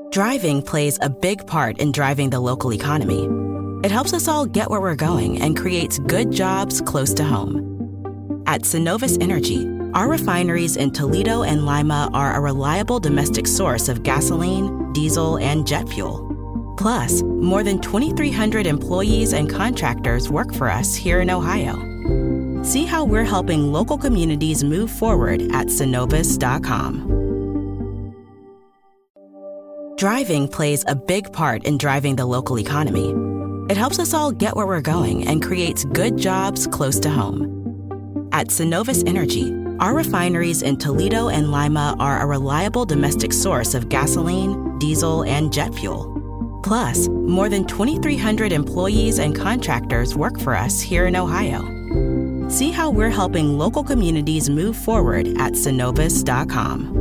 Driving plays a big part in driving the local economy. It helps us all get where we're going and creates good jobs close to home. At Synovus Energy, our refineries in Toledo and Lima are a reliable domestic source of gasoline, diesel, and jet fuel. Plus, more than 2,300 employees and contractors work for us here in Ohio. See how we're helping local communities move forward at Synovus.com. Driving plays a big part in driving the local economy. It helps us all get where we're going and creates good jobs close to home. At Synovus Energy, our refineries in Toledo and Lima are a reliable domestic source of gasoline, diesel, and jet fuel. Plus, more than 2,300 employees and contractors work for us here in Ohio. See how we're helping local communities move forward at Synovus.com.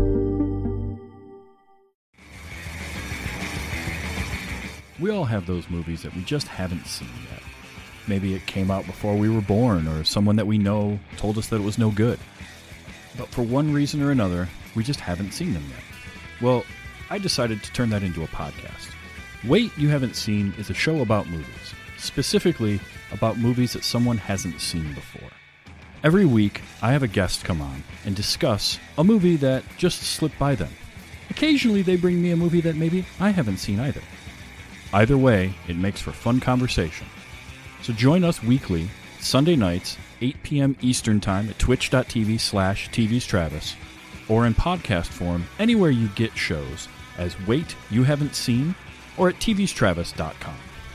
We all have those movies that we just haven't seen yet. Maybe it came out before we were born, or someone that we know told us that it was no good. But for one reason or another, we just haven't seen them yet. Well, I decided to turn that into a podcast. Wait You Haven't Seen is a show about movies, specifically about movies that someone hasn't seen before. Every week, I have a guest come on and discuss a movie that just slipped by them. Occasionally, they bring me a movie that maybe I haven't seen either. Either way, it makes for fun conversation. So join us weekly, Sunday nights, 8 p.m. Eastern Time at twitch.tv/TVsTravis, or in podcast form anywhere you get shows as Wait You Haven't Seen, or at tvstravis.com.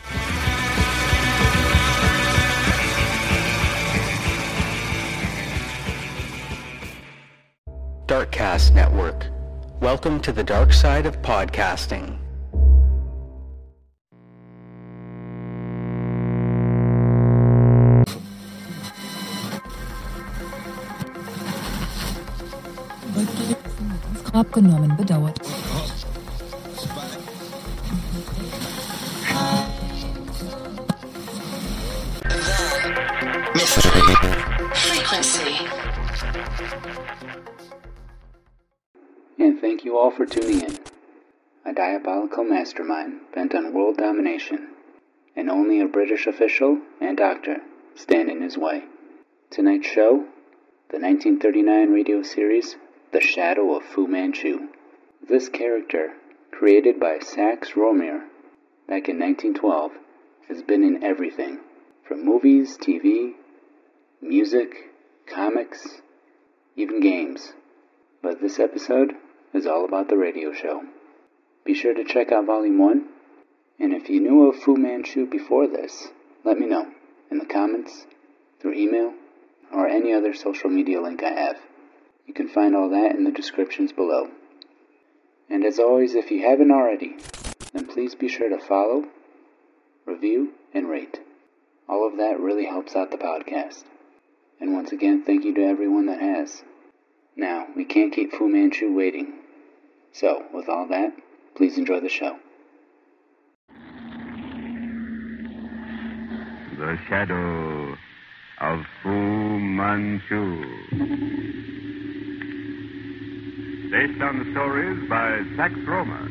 Darkcast Network. Welcome to the dark side of podcasting. Abgenommen bedauert. Mystery. Frequency. And thank you all for tuning in. A diabolical mastermind bent on world domination, and only a British official and doctor stand in his way. Tonight's show, the 1939 radio series The Shadow of Fu Manchu. This character, created by Sax Rohmer back in 1912, has been in everything, from movies, TV, music, comics, even games. But this episode is all about the radio show. Be sure to check out Volume 1, and if you knew of Fu Manchu before this, let me know in the comments, through email, or any other social media link I have. You can find all that in the descriptions below. And as always, if you haven't already, then please be sure to follow, review, and rate. All of that really helps out the podcast. And once again, thank you to everyone that has. Now, we can't keep Fu Manchu waiting. So, with all that, please enjoy the show. The Shadow of Fu Manchu. Based on the stories by Sax Rohmer.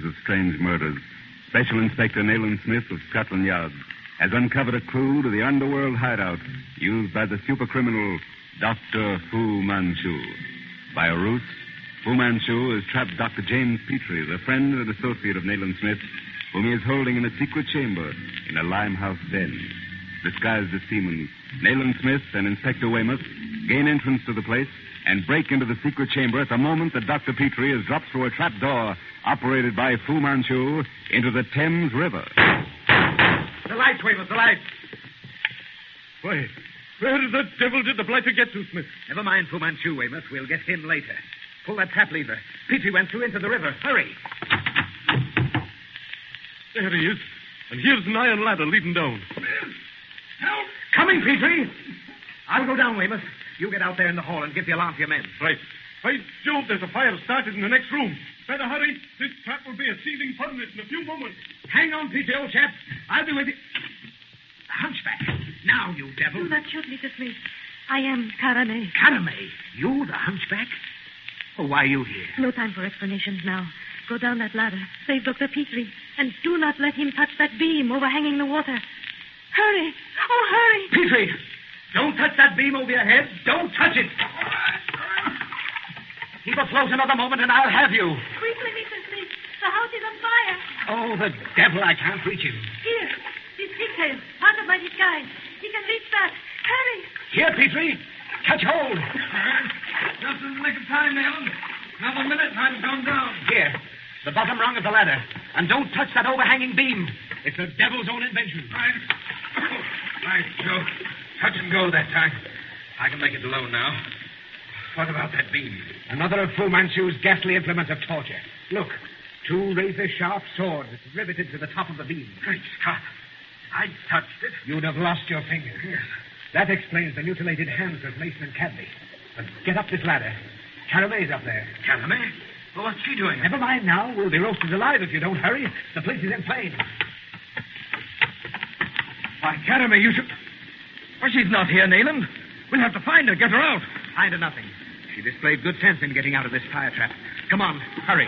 series of strange murders, Special Inspector Nayland Smith of Scotland Yard has uncovered a clue to the underworld hideout used by the supercriminal Dr. Fu Manchu. By a ruse, Fu Manchu has trapped Dr. James Petrie, the friend and associate of Nayland Smith, whom he is holding in a secret chamber in a Limehouse den. Disguised as seamen, Nayland Smith and Inspector Weymouth gain entrance to the place and break into the secret chamber at the moment that Dr. Petrie is dropped through a trap door operated by Fu Manchu into the Thames River. The lights, Weymouth, the lights. Wait, where the devil did the blighter get to, Smith? Never mind Fu Manchu, Weymouth. We'll get him later. Pull that trap lever. Petrie went through into the river. Hurry. There he is. And here's an iron ladder leading down. Help! Coming, Petrie. I'll go down, Weymouth. You get out there in the hall and give the alarm to your men. Right. By Jove, there's a fire started in the next room. Better hurry. This trap will be a seething furnace in a few moments. Hang on, Petrie, old chap. I'll be with you. The hunchback. Now, you devil. Do not shoot me, Smith. I am Karame. Karame? You, the hunchback? Oh, why are you here? No time for explanations now. Go down that ladder. Save Dr. Petrie. And do not let him touch that beam overhanging the water. Hurry. Oh, hurry. Petrie, don't touch that beam over your head. Don't touch it. Keep afloat another moment and I'll have you. Quickly, Mr. Smith. The house is on fire. Oh, the devil. I can't reach him. Here. This pigtail. Part of my disguise. He can reach that. Hurry. Here, Petrie. Catch hold. Just in the nick of time, Nayland. Another minute and I'm gone down. Here. The bottom rung of the ladder. And don't touch that overhanging beam. It's the devil's own invention. Right. Right, Joe. Touch and go that time. I can make it alone now. What about that beam? Another of Fu Manchu's ghastly implements of torture. Look. 2 razor-sharp swords riveted to the top of the beam. Great Scott. I touched it. You'd have lost your fingers. Yes. That explains the mutilated hands of Mason and Cadley. But get up this ladder. Carame's up there. Carame? Well, what's she doing? Never mind now. We'll be roasted alive if you don't hurry. The place is in flames. Why, Carame, you should... Well, she's not here, Nayland. We'll have to find her, get her out. Find her nothing. She displayed good sense in getting out of this fire trap. Come on, hurry.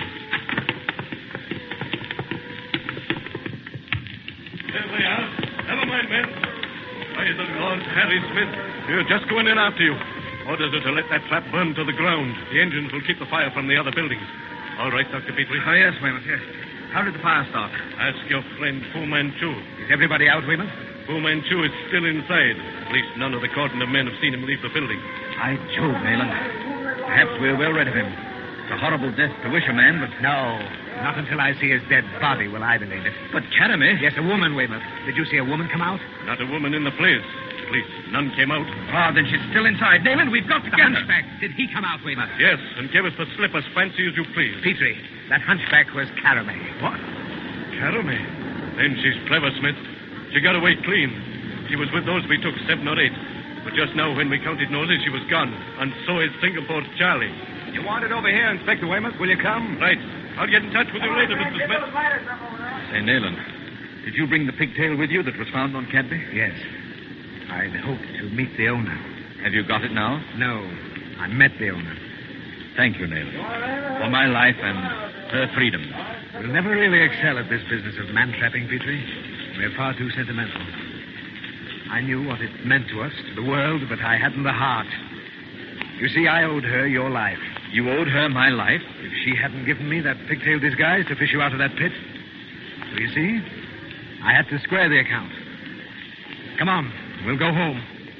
There they are. Never mind, men. By the Lord Harry Smith, we're just going in after you. Orders are to let that trap burn to the ground. The engines will keep the fire from the other buildings. All right, Dr. Petrie. Oh, yes, Weymouth, yes. How did the fire start? Ask your friend Fu Manchu. Is everybody out, Weymouth? Fu Manchu is still inside. At least none of the cordon of men have seen him leave the building. By Jove, Nayland. Perhaps we're well rid of him. It's a horrible death to wish a man, but... No, not until I see his dead body will I believe it. But Carame... Yes, a woman, Weymouth. Did you see a woman come out? Not a woman in the place. At least none came out. Oh, then she's still inside. Nayland, we've got to get her. Hunchback. Did he come out, Weymouth? Yes, and give us the slip as fancy as you please. Petrie, that hunchback was Carame. What? Carame? Then she's clever, Smith. She got away clean. She was with those we took, 7 or 8. But just now, when we counted noses, she was gone. And so is Singapore Charlie. You want it over here, Inspector Weymouth? Will you come? Right. I'll get in touch with you later, Mr. Smith. Say, Nayland, did you bring the pigtail with you that was found on Cadby? Yes. I'd hoped to meet the owner. Have you got it now? No. I met the owner. Thank you, Nayland. For my life and her freedom. We'll never really excel at this business of man-trapping, Petrie. We're far too sentimental. I knew what it meant to us, to the world, but I hadn't the heart. You see, I owed her your life. You owed her my life? If she hadn't given me that pigtail disguise to fish you out of that pit. So you see, I had to square the account. Come on, we'll go home.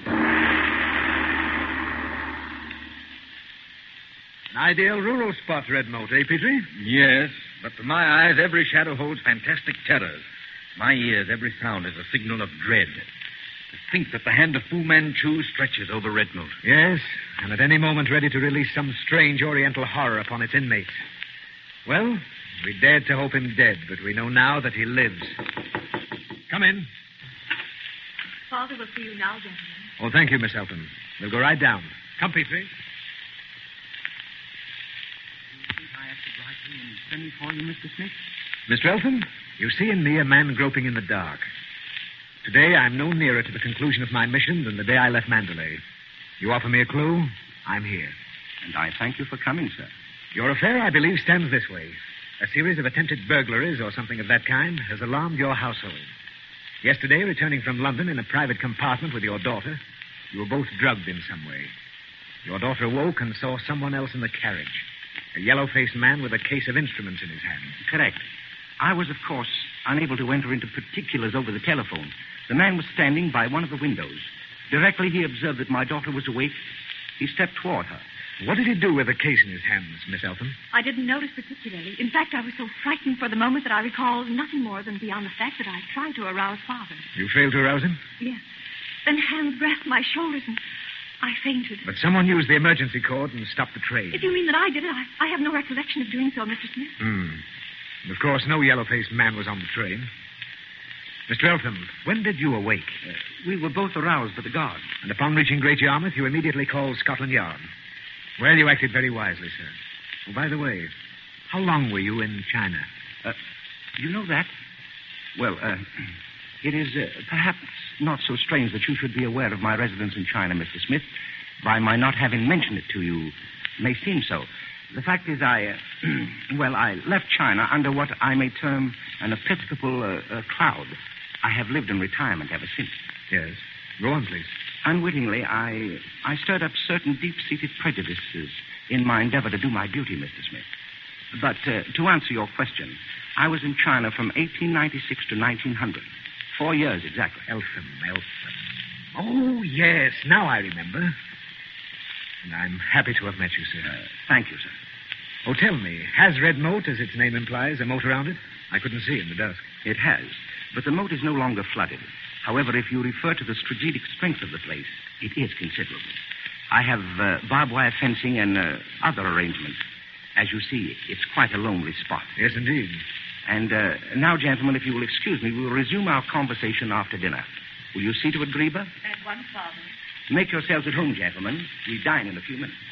An ideal rural spot, Red Moat, eh, Petrie? Yes, but to my eyes, every shadow holds fantastic terrors. My ears, every sound is a signal of dread. To think that the hand of Fu Manchu stretches over Red Moat. Yes, and at any moment ready to release some strange oriental horror upon its inmates. Well, we dared to hope him dead, but we know now that he lives. Come in. Father will see you now, gentlemen. Oh, thank you, Miss Elton. We'll go right down. Come, Petrie. I have to drive in and send for you, Mr. Smith? Mr. Elton, you see in me a man groping in the dark. Today, I'm no nearer to the conclusion of my mission than the day I left Mandalay. You offer me a clue, I'm here. And I thank you for coming, sir. Your affair, I believe, stands this way. A series of attempted burglaries or something of that kind has alarmed your household. Yesterday, returning from London in a private compartment with your daughter, you were both drugged in some way. Your daughter awoke and saw someone else in the carriage. A yellow-faced man with a case of instruments in his hand. Correct. I was, of course, unable to enter into particulars over the telephone. The man was standing by one of the windows. Directly he observed that my daughter was awake, he stepped toward her. What did he do with the case in his hands, Miss Eltham? I didn't notice particularly. In fact, I was so frightened for the moment that I recall nothing more than beyond the fact that I tried to arouse Father. You failed to arouse him? Yes. Then hands grasped my shoulders and I fainted. But someone used the emergency cord and stopped the train. If you mean that I did it, I have no recollection of doing so, Mr. Smith. And of course, no yellow-faced man was on the train. Mr. Eltham, when did you awake? We were both aroused by the guard. And upon reaching Great Yarmouth, you immediately called Scotland Yard. Well, you acted very wisely, sir. Oh, by the way, how long were you in China? You know that? Well, it is perhaps not so strange that you should be aware of my residence in China, Mr. Smith. By my not having mentioned it to you, may seem so. The fact is, I left China under what I may term an episcopal cloud. I have lived in retirement ever since. Yes. Go on, please. Unwittingly, I stirred up certain deep-seated prejudices in my endeavor to do my duty, Mr. Smith. But to answer your question, I was in China from 1896 to 1900. 4 years exactly. Eltham. Oh, yes. Now I remember. And I'm happy to have met you, sir. Thank you, sir. Oh, tell me, has Red Moat, as its name implies, a moat around it? I couldn't see in the dusk. It has, but the moat is no longer flooded. However, if you refer to the strategic strength of the place, it is considerable. I have barbed wire fencing and other arrangements. As you see, it's quite a lonely spot. Yes, indeed. And now, gentlemen, if you will excuse me, we will resume our conversation after dinner. Will you see to it, Grieber? At once, Father. Make yourselves at home, gentlemen. We dine in a few minutes.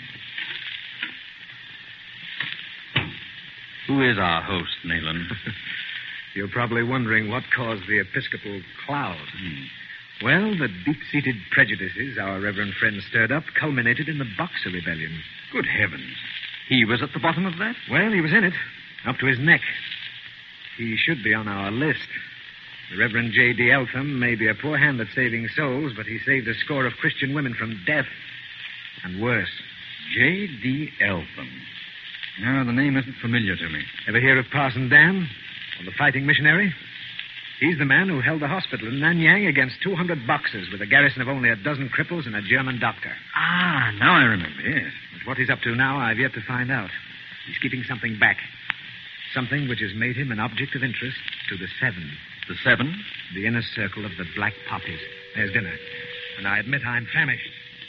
Who is our host, Nayland? You're probably wondering what caused the episcopal cloud. Well, the deep-seated prejudices our reverend friend stirred up culminated in the Boxer Rebellion. Good heavens. He was at the bottom of that? Well, he was in it, up to his neck. He should be on our list. The Reverend J.D. Eltham may be a poor hand at saving souls, but he saved a score of Christian women from death. And worse. J.D. Eltham. No, the name isn't familiar to me. Ever hear of Parson Dan? Or the fighting missionary? He's the man who held the hospital in Nanyang against 200 Boxers with a garrison of only a dozen cripples and a German doctor. Ah, now I remember, yes. But what he's up to now, I've yet to find out. He's keeping something back. Something which has made him an object of interest to the Seven. The Seven? The inner circle of the Black Poppies. There's dinner. And I admit I'm famished.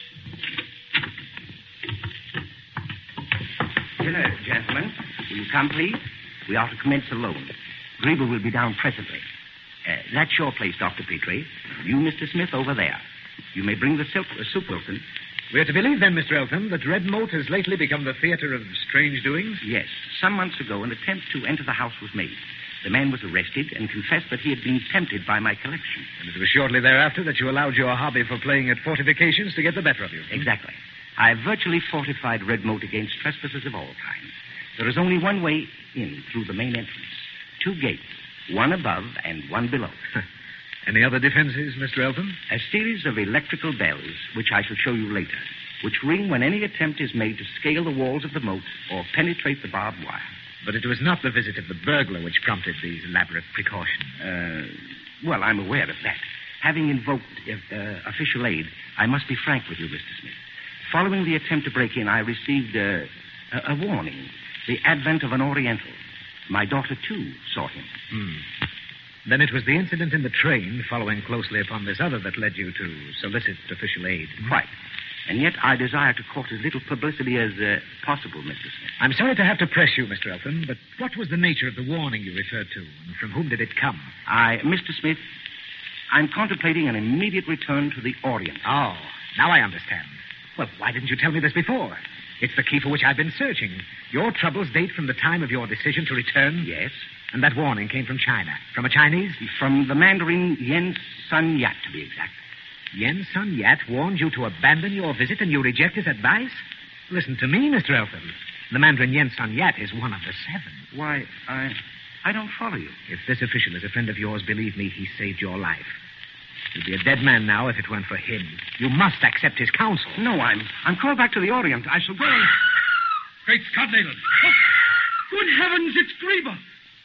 Dinner, gentlemen. Will you come, please? We are to commence alone. Grieber will be down presently. That's your place, Dr. Petrie. You, Mr. Smith, over there. You may bring the soup, Wilson. We're to believe, then, Mr. Eltham, that Red Moat has lately become the theater of strange doings? Yes. Some months ago, an attempt to enter the house was made. The man was arrested and confessed that he had been tempted by my collection. And it was shortly thereafter that you allowed your hobby for playing at fortifications to get the better of you. Exactly. I have virtually fortified Red Moat against trespassers of all kinds. There is only one way in through the main entrance. 2 gates, one above and one below. Any other defenses, Mr. Eltham? A series of electrical bells, which I shall show you later, which ring when any attempt is made to scale the walls of the moat or penetrate the barbed wire. But it was not the visit of the burglar which prompted these elaborate precautions. Well, I'm aware of that. Having invoked official aid, I must be frank with you, Mr. Smith. Following the attempt to break in, I received a warning. The advent of an Oriental. My daughter, too, saw him. Then it was the incident in the train, following closely upon this other, that led you to solicit official aid. Quite. And yet I desire to court as little publicity as possible, Mr. Smith. I'm sorry to have to press you, Mr. Eltham, but what was the nature of the warning you referred to, and from whom did it come? Mr. Smith, I'm contemplating an immediate return to the Orient. Oh, now I understand. Well, why didn't you tell me this before? It's the key for which I've been searching. Your troubles date from the time of your decision to return? Yes. And that warning came from China. From a Chinese? From the Mandarin Yen Sun Yat, to be exact. Yen Sun Yat warned you to abandon your visit and you reject his advice? Listen to me, Mr. Eltham. The Mandarin Yen Sun Yat is one of the 7. Why, I don't follow you. If this official is a friend of yours, believe me, he saved your life. You'd be a dead man now if it weren't for him. You must accept his counsel. No, I'm called back to the Orient. I shall go and... Great Scott, Nayland. Oh, good heavens, it's Greba.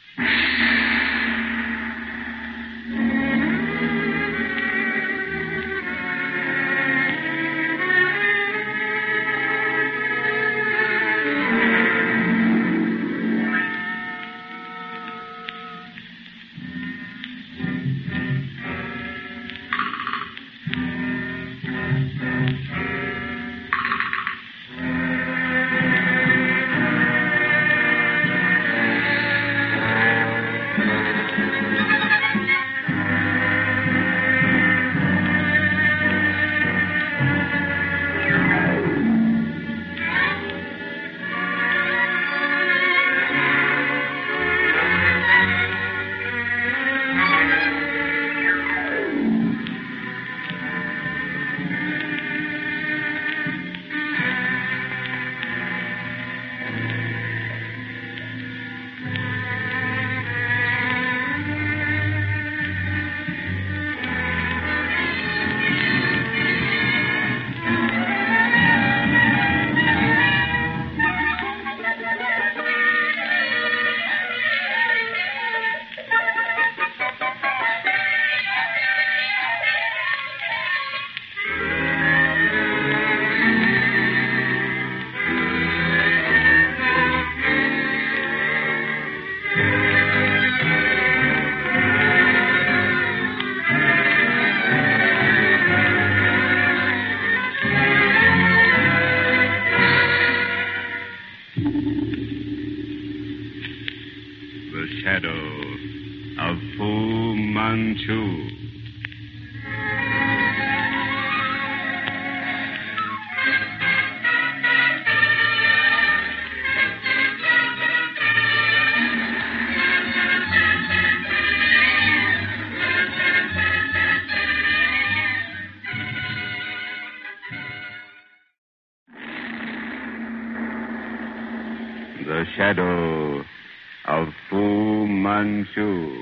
The Shadow of Fu Manchu.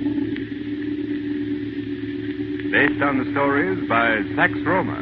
Based on the stories by Sax Rohmer.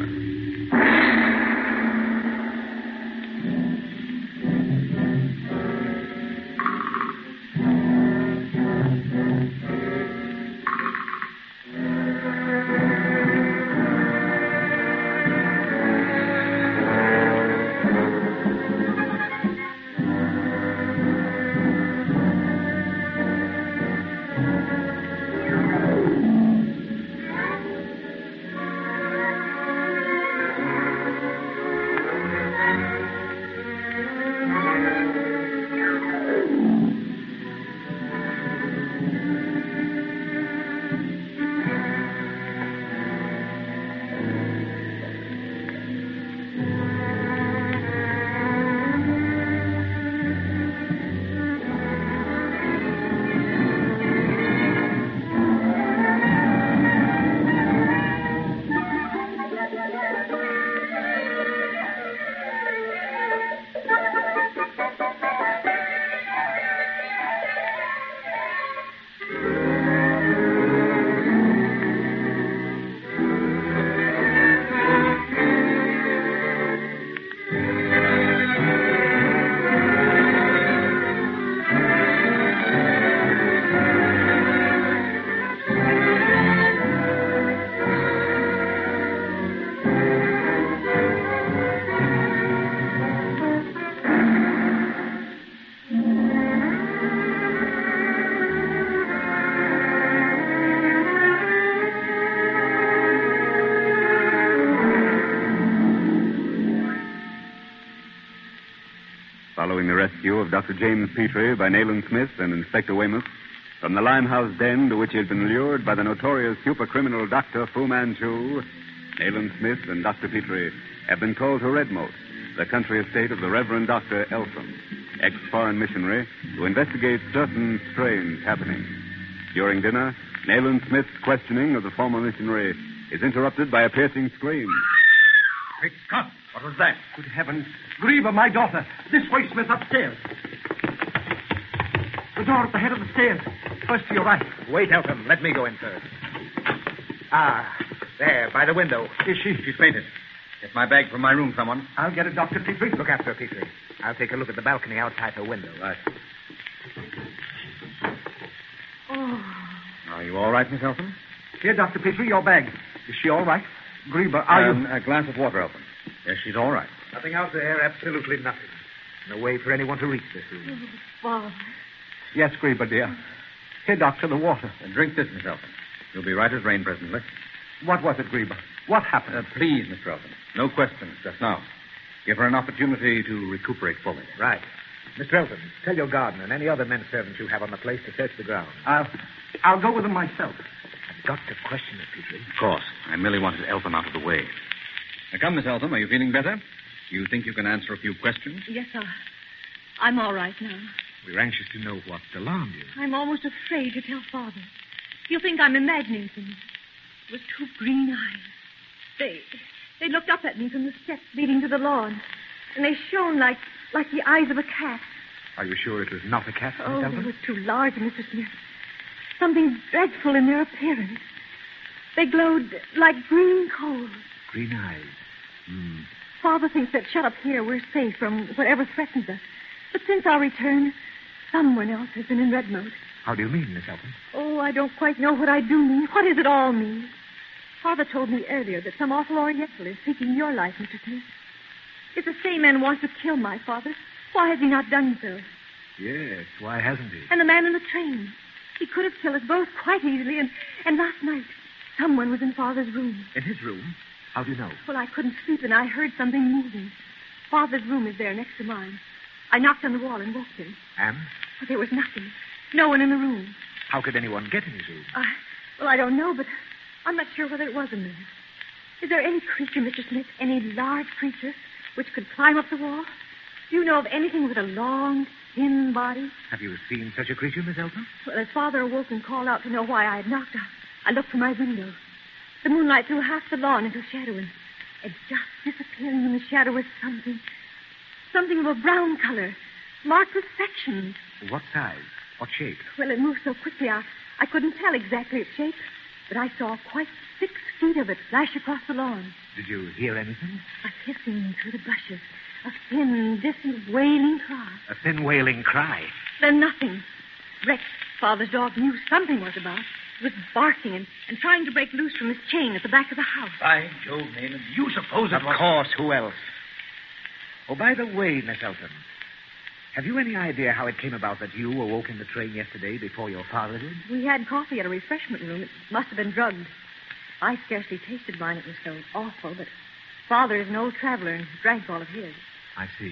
Following the rescue of Dr. James Petrie by Nayland Smith and Inspector Weymouth from the limehouse den to which he had been lured by the notorious super-criminal Dr. Fu Manchu, Nayland Smith and Dr. Petrie have been called to Redmoat, the country estate of the Reverend Dr. Eltham, ex-foreign missionary, to investigate certain strange happenings. During dinner, Nayland Smith's questioning of the former missionary is interrupted by a piercing scream. Great Scott! What was that? Good heavens. Grieber, my daughter. This way, Smith, upstairs. The door at the head of the stairs. First to your right. Wait, Eltham. Let me go in first. Ah, there, by the window. Is she? She's fainted. Get my bag from my room, someone. I'll get it, Dr. Petrie. Look after her, Petrie. I'll take a look at the balcony outside her window. Right. Oh. Are you all right, Miss Eltham? Here, Dr. Petrie, your bag. Is she all right? Grieber, are you... A glass of water, Eltham. Yes, she's all right. Nothing out there, absolutely nothing. No way for anyone to reach this room. Oh, Father. Yes, Grieber, dear. Here, Doctor, the water. Drink this, Miss Eltham. You'll be right as rain presently. What was it, Grieber? What happened? Please, Mr. Eltham. No questions just now. Give her an opportunity to recuperate fully. Right. Mr. Eltham, tell your gardener and any other men servants you have on the place to search the ground. I'll go with them myself. I've got to question her, Petrie. Of course. I merely wanted Eltham out of the way. Now, come, Miss Eltham. Are you feeling better? Do you think you can answer a few questions? Yes, sir. I'm all right now. We're anxious to know what alarmed you. I'm almost afraid to tell Father. He'll think I'm imagining things. It was two green eyes. They looked up at me from the steps leading to the lawn, and they shone like the eyes of a cat. Are you sure it was not a cat, Miss Oh, Eltham? they were too large, Mr. Smith. Something dreadful in their appearance. They glowed like green coals. Green eyes. Father thinks that shut up here we're safe from whatever threatens us. But since our return, someone else has been in Redmoat. How do you mean, Miss Eltham? Oh, I don't quite know what I do mean. What does it all mean? Father told me earlier that some awful Oriental is seeking your life, Mr. Smith. If the same man wants to kill my father, why has he not done so? Yes, why hasn't he? And the man in the train. He could have killed us both quite easily, and last night, someone was in Father's room. In his room? How do you know? Well, I couldn't sleep, and I heard something moving. Father's room is there next to mine. I knocked on the wall and woke him. And? But there was nothing. No one in the room. How could anyone get in his room? Well, I don't know, but I'm not sure whether it was a man. Is there any creature, Mr. Smith, any large creature, which could climb up the wall? Do you know of anything with a long, thin body? Have you seen such a creature, Miss Eltham? Well, as Father awoke and called out to know why I had knocked, I looked from my window. The moonlight threw half the lawn into shadow, and just disappearing in the shadow was something of a brown color, marked with sections. What size? What shape? Well, it moved so quickly I couldn't tell exactly its shape, but I saw quite 6 feet of it flash across the lawn. Did you hear anything? A hissing through the bushes, a thin, distant, wailing cry. A thin, wailing cry. Then nothing. Rex, Father's dog, knew something was about. He was barking and trying to break loose from his chain at the back of the house. By Jove, Naaman, do you suppose Of course, who else? Oh, by the way, Miss Eltham, have you any idea how it came about that you awoke in the train yesterday before your father did? We had coffee at a refreshment room. It must have been drugged. I scarcely tasted mine. It was so awful, but Father is an old traveler and drank all of his. I see.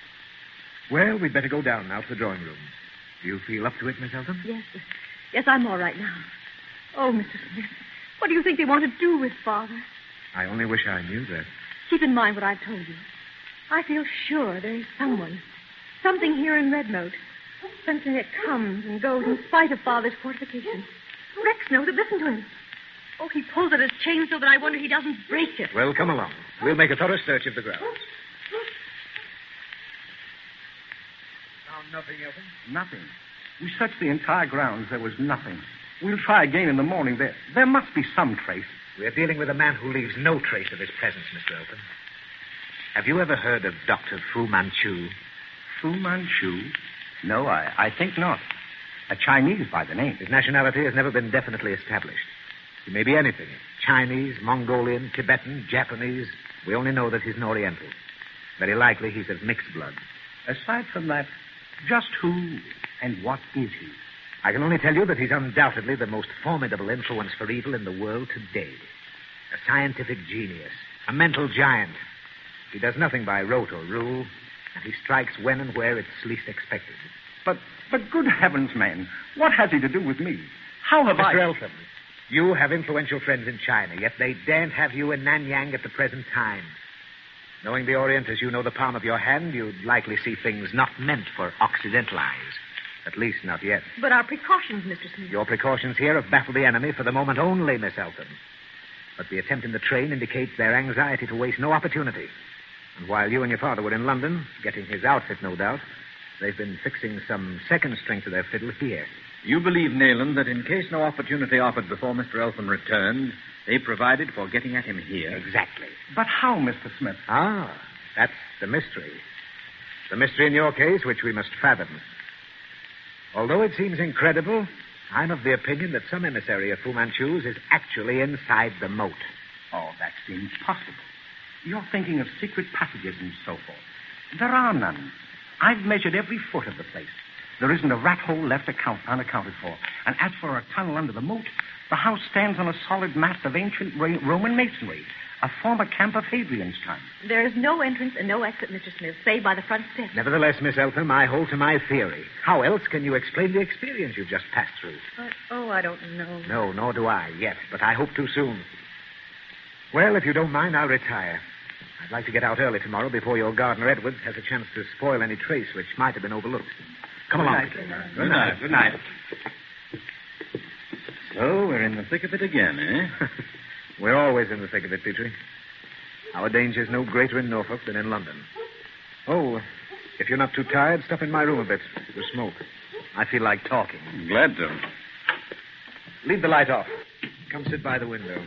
Well, we'd better go down now to the drawing room. Do you feel up to it, Miss Eltham? Yes, I'm all right now. Oh, Mr. Smith, what do you think they want to do with Father? I only wish I knew that. Keep in mind what I've told you. I feel sure there's something here in Redmoat. Something that comes and goes in spite of Father's fortifications. Rex knows it. Listen to him. Oh, he pulls at his chain so that I wonder he doesn't break it. Well, come along. We'll make a thorough search of the grounds. Found nothing, Eltham? Nothing. We searched the entire grounds. There was nothing. We'll try again in the morning. There must be some trace. We're dealing with a man who leaves no trace of his presence, Mr. Eltham. Have you ever heard of Dr. Fu Manchu? Fu Manchu? No, I think not. A Chinese by the name. His nationality has never been definitely established. He may be anything. Chinese, Mongolian, Tibetan, Japanese. We only know that he's an Oriental. Very likely he's of mixed blood. Aside from that, just who and what is he? I can only tell you that he's undoubtedly the most formidable influence for evil in the world today. A scientific genius. A mental giant. He does nothing by rote or rule, and he strikes when and where it's least expected. But good heavens, man, what has he to do with me? How have Mr. Eltham, you have influential friends in China, yet they daren't have you in Nanyang at the present time. Knowing the Orient as you know the palm of your hand, you'd likely see things not meant for Occidental eyes. At least not yet. But our precautions, Mr. Smith. Your precautions here have baffled the enemy for the moment only, Miss Eltham. But the attempt in the train indicates their anxiety to waste no opportunity. And while you and your father were in London, getting his outfit, no doubt, they've been fixing some second string to their fiddle here. You believe, Nayland, that in case no opportunity offered before Mr. Eltham returned, they provided for getting at him here? Exactly. But how, Mr. Smith? Ah, that's the mystery. The mystery in your case, which we must fathom. Although it seems incredible, I'm of the opinion that some emissary of Fu Manchu's is actually inside the moat. Oh, that seems possible. You're thinking of secret passages and so forth. There are none. I've measured every foot of the place. There isn't a rat hole left unaccounted for. And as for a tunnel under the moat, the house stands on a solid mass of ancient Roman masonry, a former camp of Hadrian's time. There is no entrance and no exit, Mr. Smith, save by the front steps. Nevertheless, Miss Eltham, I hold to my theory. How else can you explain the experience you've just passed through? I don't know. No, nor do I yet, but I hope too soon. Well, if you don't mind, I'll retire. I'd like to get out early tomorrow before your gardener, Edwards, has a chance to spoil any trace which might have been overlooked. Come along. Good night. Good night. So, we're in the thick of it again, eh? We're always in the thick of it, Petrie. Our danger's no greater in Norfolk than in London. Oh, if you're not too tired, stop in my room a bit. We'll smoke. I feel like talking. Glad to. Leave the light off. Come sit by the window.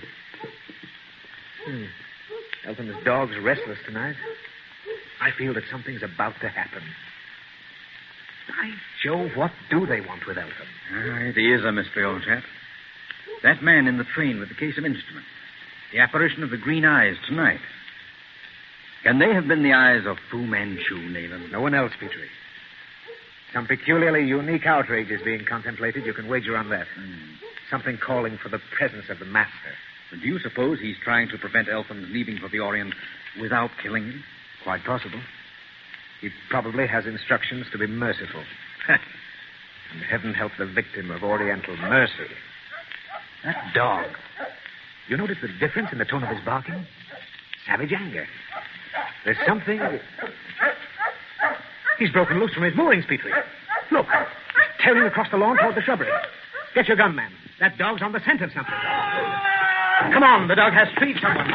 Eltham's dog's restless tonight. I feel that something's about to happen. By Jove, what do they want with Eltham? It is a mystery, old chap. That man in the train with the case of instruments. The apparition of the green eyes tonight. Can they have been the eyes of Fu Manchu, Nayland? No one else, Petrie. Some peculiarly unique outrage is being contemplated. You can wager on that. Something calling for the presence of the master. And do you suppose he's trying to prevent Eltham's leaving for the Orient without killing him? Quite possible. He probably has instructions to be merciful. And heaven help the victim of Oriental mercy. That dog. You notice the difference in the tone of his barking? Savage anger. There's something... He's broken loose from his moorings, Petrie. Look. He's tearing across the lawn toward the shrubbery. Get your gun, man. That dog's on the scent of something. Come on, the dog has treed someone.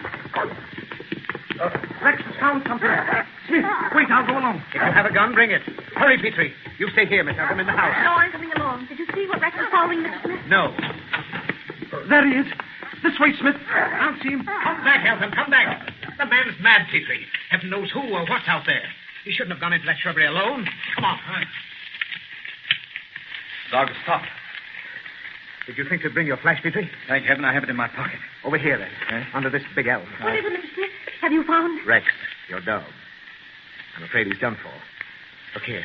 Rex found something. Smith, wait, I'll go along. If you have a gun, bring it. Hurry, Petrie. You stay here, Miss Eltham, in the house. No, I'm coming along. Did you see what Rex was following, Mr. Smith? No. There he is. This way, Smith. I'll see him. Come back, Eltham. Come back. The man's mad, Petrie. Heaven knows who or what's out there. He shouldn't have gone into that shrubbery alone. Come on. Dog stopped. Did you think to bring your flash, Petrie? Thank heaven I have it in my pocket. Over here, then. Under this big elm. What is it, Mr. Smith? Have you found? Rex, your dog. I'm afraid he's done for. Look here.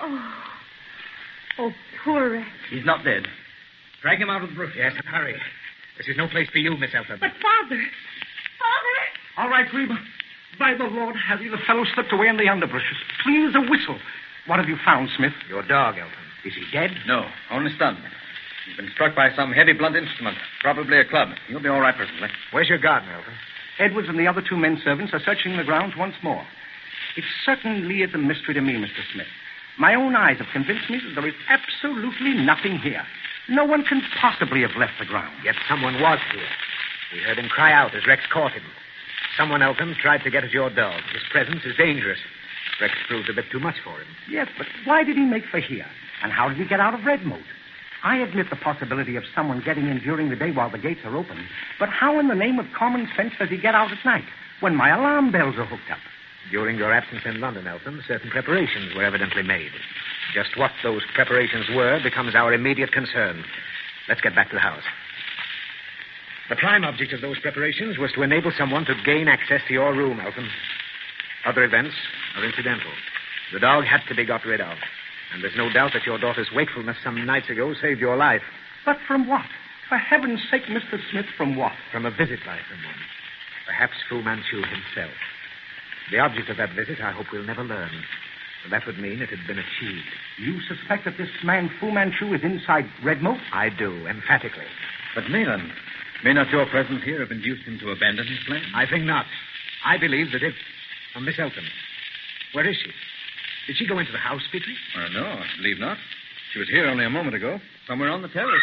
Oh, poor Rex. He's not dead. Drag him out of the bush. Yes, hurry. This is no place for you, Miss Eltham. But, Father! All right, Greba. By the Lord Harry, the fellow slipped away in the underbushes. Clean as a whistle. What have you found, Smith? Your dog, Eltham. Is he dead? No, only stunned. He's been struck by some heavy blunt instrument, probably a club. He'll be all right presently. Where's your gardener, Eltham? Edwards and the other two men servants are searching the grounds once more. It certainly is a mystery to me, Mr. Smith. My own eyes have convinced me that there is absolutely nothing here. No one can possibly have left the ground. Yet someone was here. We heard him cry out as Rex caught him. Someone, Eltham, tried to get at your dog. His presence is dangerous. Rex proved a bit too much for him. Yes, but why did he make for here? And how did he get out of Redmoat? I admit the possibility of someone getting in during the day while the gates are open. But how in the name of common sense does he get out at night when my alarm bells are hooked up? During your absence in London, Eltham, certain preparations were evidently made. Just what those preparations were becomes our immediate concern. Let's get back to the house. The prime object of those preparations was to enable someone to gain access to your room, Eltham. Other events are incidental. The dog had to be got rid of. And there's no doubt that your daughter's wakefulness some nights ago saved your life. But from what? For heaven's sake, Mr. Smith, from what? From a visit by someone. Perhaps Fu Manchu himself. The object of that visit, I hope we'll never learn. But that would mean it had been achieved. You suspect that this man, Fu Manchu, is inside Redmoat? I do, emphatically. But, Nayland, may not your presence here have induced him to abandon his plan? I think not. I believe that if... Miss Eltham, where is she? Did she go into the house, Petrie? No, I believe not. She was here only a moment ago, somewhere on the terrace.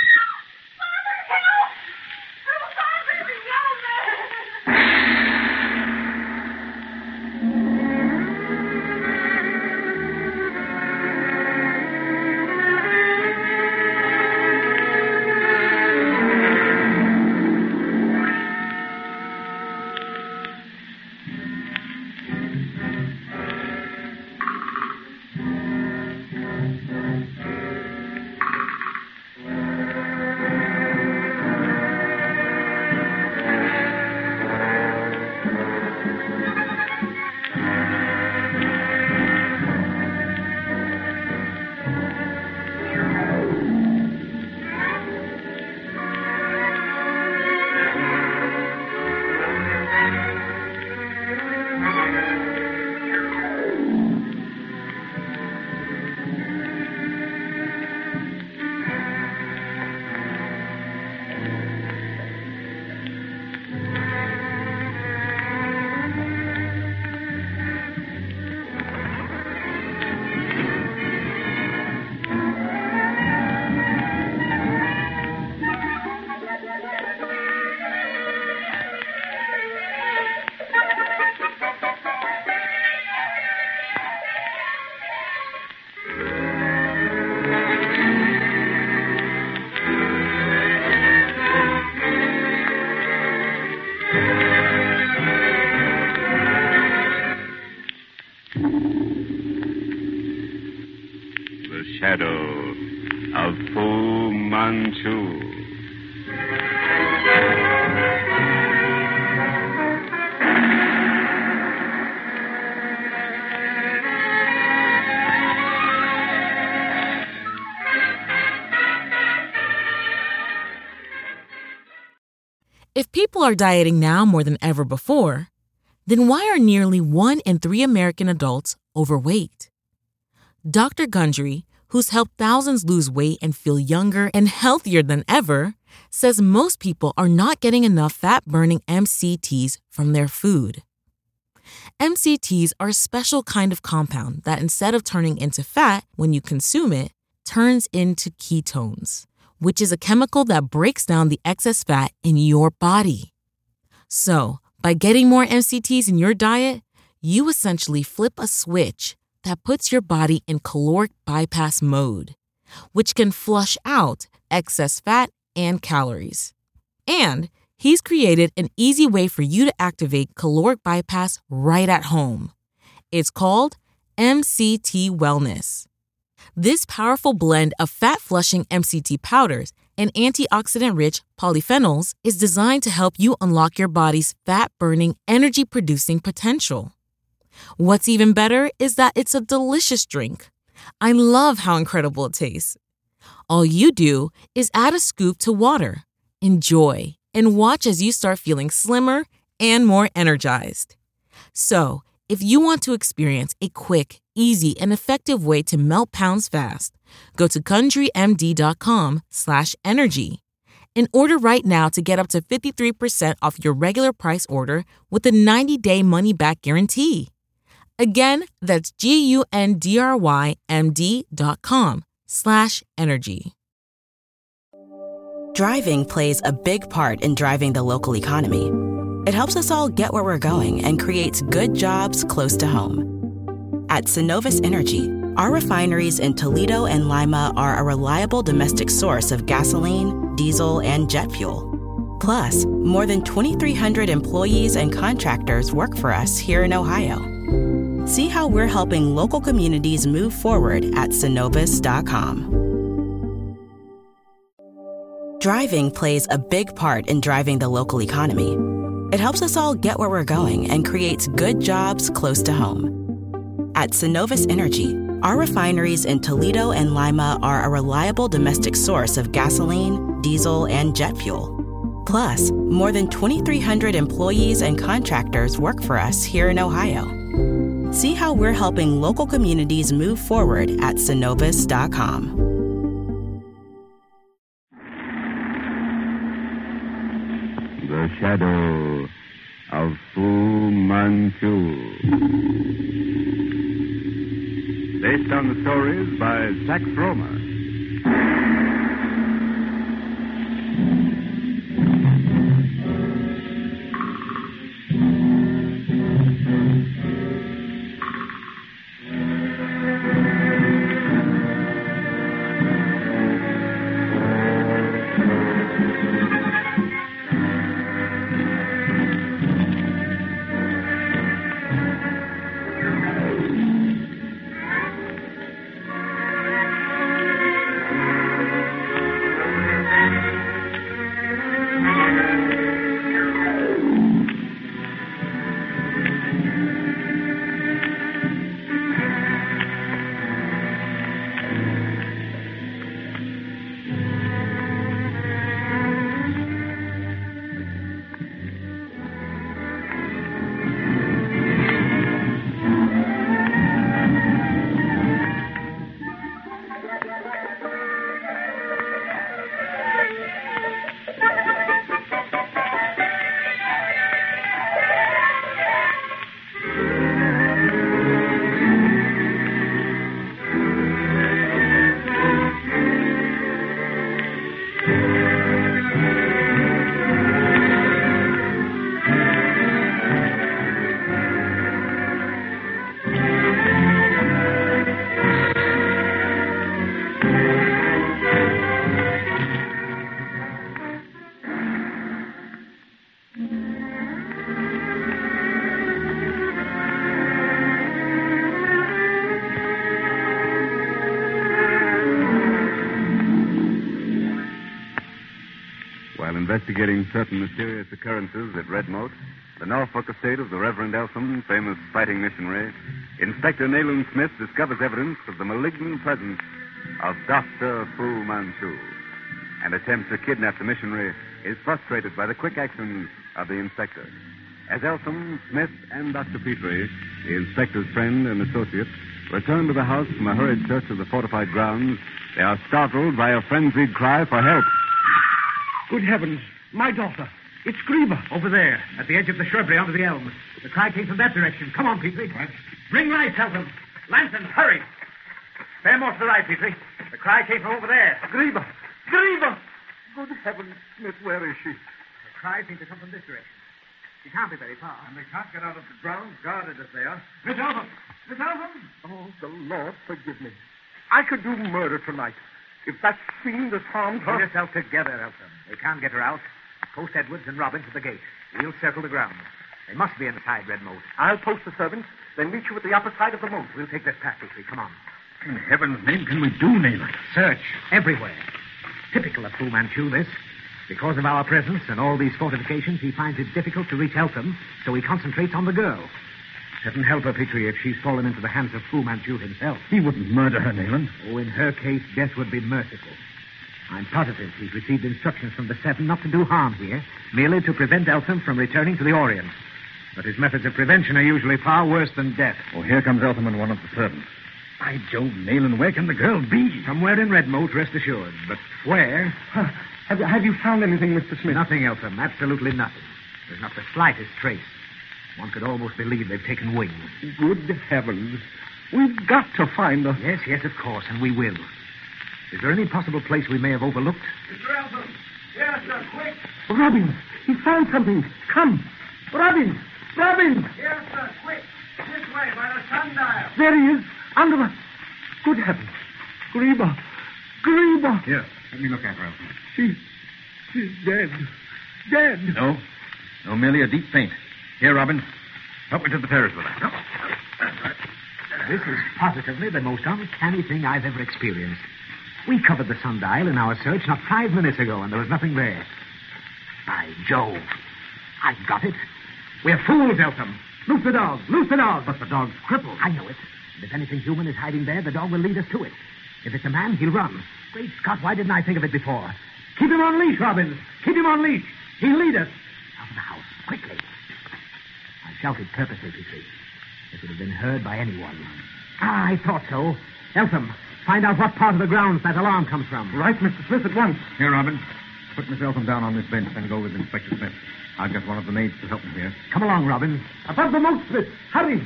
Shadow of Fu Manchu. If people are dieting now more than ever before, then why are nearly 1 in 3 American adults overweight? Dr. Gundry, who's helped thousands lose weight and feel younger and healthier than ever, says most people are not getting enough fat-burning MCTs from their food. MCTs are a special kind of compound that, instead of turning into fat when you consume it, turns into ketones, which is a chemical that breaks down the excess fat in your body. So, by getting more MCTs in your diet, you essentially flip a switch that puts your body in caloric bypass mode, which can flush out excess fat and calories. And he's created an easy way for you to activate caloric bypass right at home. It's called MCT Wellness. This powerful blend of fat-flushing MCT powders and antioxidant-rich polyphenols is designed to help you unlock your body's fat-burning, energy-producing potential. What's even better is that it's a delicious drink. I love how incredible it tastes. All you do is add a scoop to water, enjoy, and watch as you start feeling slimmer and more energized. So, if you want to experience a quick, easy, and effective way to melt pounds fast, go to GundryMD.com/energy and order right now to get up to 53% off your regular price order with a 90-day money-back guarantee. Again, that's GUNDRYMD.com/energy. Driving plays a big part in driving the local economy. It helps us all get where we're going and creates good jobs close to home. At Synovus Energy, our refineries in Toledo and Lima are a reliable domestic source of gasoline, diesel, and jet fuel. Plus, more than 2,300 employees and contractors work for us here in Ohio. See how we're helping local communities move forward at Synovus.com. Driving plays a big part in driving the local economy. It helps us all get where we're going and creates good jobs close to home. At Synovus Energy, our refineries in Toledo and Lima are a reliable domestic source of gasoline, diesel, and jet fuel. Plus, more than 2,300 employees and contractors work for us here in Ohio. See how we're helping local communities move forward at Synovus.com. The Shadow of Fu Manchu. Based on the stories by Sax Rohmer. Investigating certain mysterious occurrences at Redmoat, the Norfolk estate of the Reverend Eltham, famous fighting missionary, Inspector Nayland Smith discovers evidence of the malignant presence of Dr. Fu Manchu. An attempt to kidnap the missionary is frustrated by the quick action of the inspector. As Eltham, Smith, and Dr. Petrie, the inspector's friend and associate, return to the house from a hurried search of the fortified grounds, they are startled by a frenzied cry for help. Good heavens, my daughter. It's Grieber. Over there, at the edge of the shrubbery under the elms. The cry came from that direction. Come on, Petrie. What? Bring lights, Eltham. Lantern, hurry. Bear more to the right, Petrie. The cry came from over there. Grieber. Grieber! Good heavens, Smith, where is she? The cry seemed to come from this direction. She can't be very far. And they can't get out of the grounds, guarded as they are. Miss Eltham! Miss Eltham! Oh, the Lord forgive me. I could do murder tonight. If that fiend has harmed her... Get yourself together, Eltham. They can't get her out. Post Edwards and Robin to the gate. We'll circle the grounds. They must be inside Red Moat. I'll post the servants, then meet you at the upper side of the moat. We'll take this path, Petrie. Come on. In heaven's name can we do, Nayland? Search everywhere. Typical of Fu Manchu, this. Because of our presence and all these fortifications, he finds it difficult to reach Eltham, so he concentrates on the girl. Heaven help her, Petrie, if she's fallen into the hands of Fu Manchu himself. He wouldn't murder her, Nayland. Oh, in her case, death would be merciful. I'm positive he's received instructions from the Seven not to do harm here, merely to prevent Eltham from returning to the Orient. But his methods of prevention are usually far worse than death. Oh, here comes Eltham and one of the servants. By Jove, Nayland, where can the girl be? Somewhere in Red Moat, rest assured. But where? Have you found anything, Mr. Smith? Nothing, Eltham. Absolutely nothing. There's not the slightest trace. One could almost believe they've taken wing. Good heavens. We've got to find her. Yes, of course, and we will. Is there any possible place we may have overlooked? Mr. Eltham. Yes, sir, quick. Robin, he found something. Come. Robin. Yes, sir, quick. This way, by the sundial. There he is, under the... Good heavens. Grieber. Here, let me look at her, Eltham. She's dead. Dead. No, merely a deep faint. Here, Robin. Help me to the terrace with her. This is positively the most uncanny thing I've ever experienced. We covered the sundial in our search not 5 minutes ago, and there was nothing there. By Jove. I've got it. We're fools, Eltham. Loose the dog. But the dog's crippled. I know it. And if anything human is hiding there, the dog will lead us to it. If it's a man, he'll run. Great Scott, why didn't I think of it before? Keep him on leash, Robbins. Keep him on leash. He'll lead us. Out of the house, quickly. I shouted purposely, Petrie. It would have been heard by anyone. I thought so. Eltham, find out what part of the grounds that alarm comes from. Right, Mr. Smith, at once. Here, Robin. Put Miss Eltham down on this bench, then go with Inspector Smith. I've got one of the maids to help me here. Come along, Robin. Above the moat, Smith. Hurry.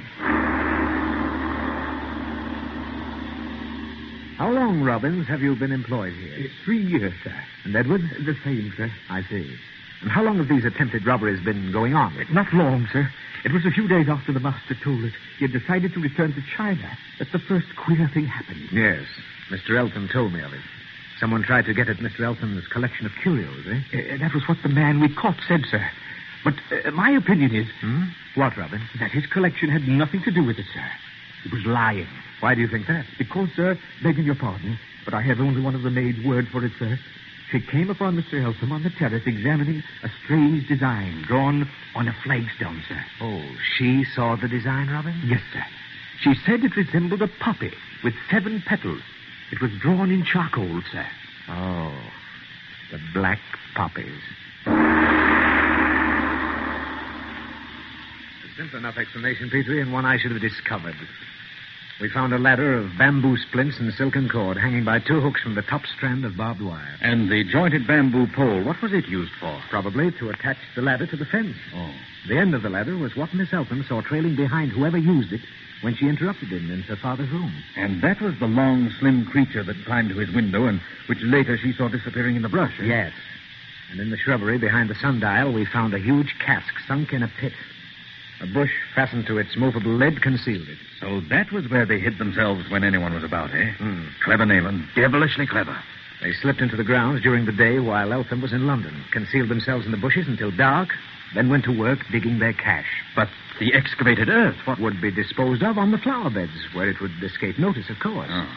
How long, Robbins, have you been employed here? 3 years, sir. And Edwards? The same, sir. I see. And how long have these attempted robberies been going on? Not long, sir. It was a few days after the master told us he had decided to return to China that the first queer thing happened. Yes. Mr. Eltham told me of it. Someone tried to get at Mr. Eltham's collection of curios, eh? That was what the man we caught said, sir. But my opinion is... What, Robin? That his collection had nothing to do with it, sir. He was lying. Why do you think that? Because, sir, begging your pardon, but I have only one of the maid's word for it, sir. She came upon Mr. Eltham on the terrace examining a strange design drawn on a flagstone, sir. Oh, she saw the design, Robin? Yes, sir. She said it resembled a poppy with 7 petals. It was drawn in charcoal, sir. Oh, the black poppies. A simple enough explanation, Petrie, and one I should have discovered. We found a ladder of bamboo splints and silken cord hanging by 2 hooks from the top strand of barbed wire. And the jointed bamboo pole, what was it used for? Probably to attach the ladder to the fence. Oh. The end of the ladder was what Miss Eltham saw trailing behind whoever used it when she interrupted him in her father's room. And that was the long, slim creature that climbed to his window and which later she saw disappearing in the brush, eh? Yes. And in the shrubbery behind the sundial, we found a huge cask sunk in a pit. A bush fastened to its movable lid concealed it. So that was where they hid themselves when anyone was about, eh? Clever, Nayland. Devilishly clever. They slipped into the grounds during the day while Eltham was in London, concealed themselves in the bushes until dark, then went to work digging their cache. But the excavated earth, what would be disposed of on the flower beds, where it would escape notice, of course. Oh.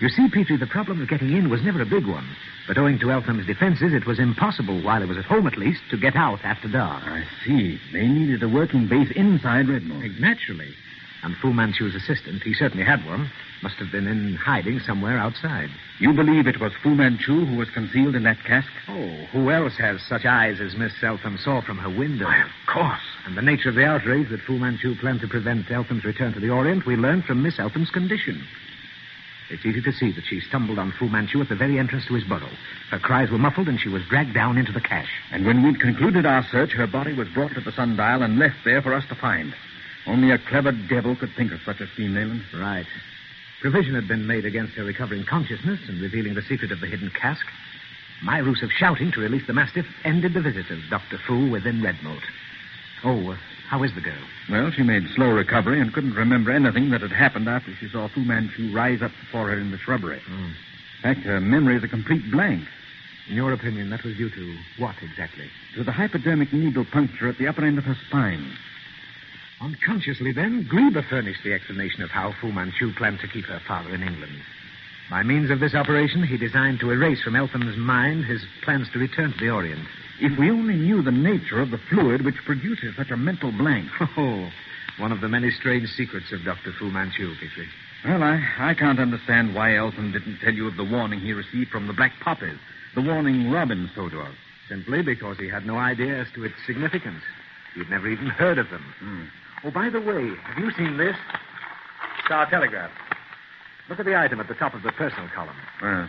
You see, Petrie, the problem of getting in was never a big one. But owing to Eltham's defenses, it was impossible, while he was at home at least, to get out after dark. I see. They needed a working base inside Redmond. Naturally. And Fu Manchu's assistant, he certainly had one, must have been in hiding somewhere outside. You believe it was Fu Manchu who was concealed in that cask? Oh, who else has such eyes as Miss Eltham saw from her window? Why, of course. And the nature of the outrage that Fu Manchu planned to prevent Eltham's return to the Orient, we learned from Miss Eltham's condition. It's easy to see that she stumbled on Fu Manchu at the very entrance to his burrow. Her cries were muffled, and she was dragged down into the cache. And when we'd concluded our search, her body was brought to the sundial and left there for us to find. Only a clever devil could think of such a scheme, Nayland. Right. Provision had been made against her recovering consciousness and revealing the secret of the hidden cask. My ruse of shouting to release the mastiff ended the visit of Dr. Fu within Redmoat. Oh, how is the girl? Well, she made slow recovery and couldn't remember anything that had happened after she saw Fu Manchu rise up before her in the shrubbery. In fact, her memory is a complete blank. In your opinion, that was due to what exactly? To the hypodermic needle puncture at the upper end of her spine. Unconsciously, then, Grieber furnished the explanation of how Fu Manchu planned to keep her father in England. By means of this operation, he designed to erase from Eltham's mind his plans to return to the Orient. If we only knew the nature of the fluid which produces such a mental blank. Oh, one of the many strange secrets of Dr. Fu Manchu, Petrie. Well, I can't understand why Eltham didn't tell you of the warning he received from the Black Poppies. The warning Robbins told you of. Simply because he had no idea as to its significance. He'd never even heard of them. Oh, by the way, have you seen this? Star Telegraph. Look at the item at the top of the personal column.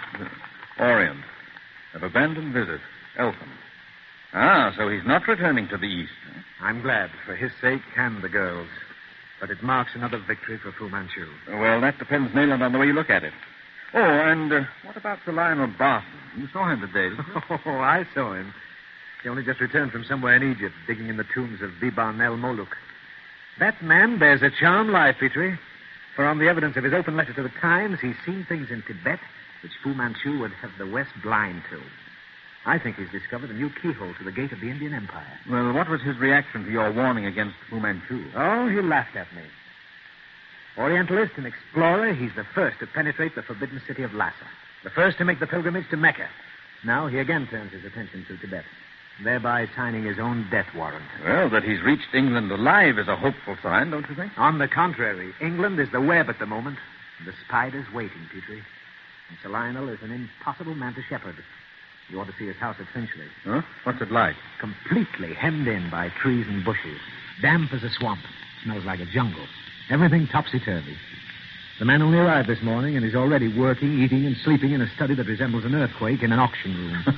Orient. Of abandoned visit. Eltham. Ah, so he's not returning to the East. Huh? I'm glad, for his sake and the girl's. But it marks another victory for Fu Manchu. Well, that depends, Nayland, on the way you look at it. Oh, and what about Sir Lionel Barton? You saw him today, didn't you? Oh, I saw him. He only just returned from somewhere in Egypt, digging in the tombs of Biban el Moluk. That man bears a charmed life, Petrie. For on the evidence of his open letter to the Times, he's seen things in Tibet which Fu Manchu would have the West blind to. I think he's discovered a new keyhole to the gate of the Indian Empire. Well, what was his reaction to your warning against Fu Manchu? Oh, he laughed at me. Orientalist and explorer, he's the first to penetrate the forbidden city of Lhasa. The first to make the pilgrimage to Mecca. Now he again turns his attention to Tibet, thereby signing his own death warrant. Well, that he's reached England alive is a hopeful sign, don't you think? On the contrary, England is the web at the moment. And the spider's waiting, Petrie. And Sir Lionel is an impossible man to shepherd. You ought to see his house at Finchley. Huh? What's it like? Completely hemmed in by trees and bushes. Damp as a swamp. Smells like a jungle. Everything topsy-turvy. The man only arrived this morning and is already working, eating, and sleeping in a study that resembles an earthquake in an auction room.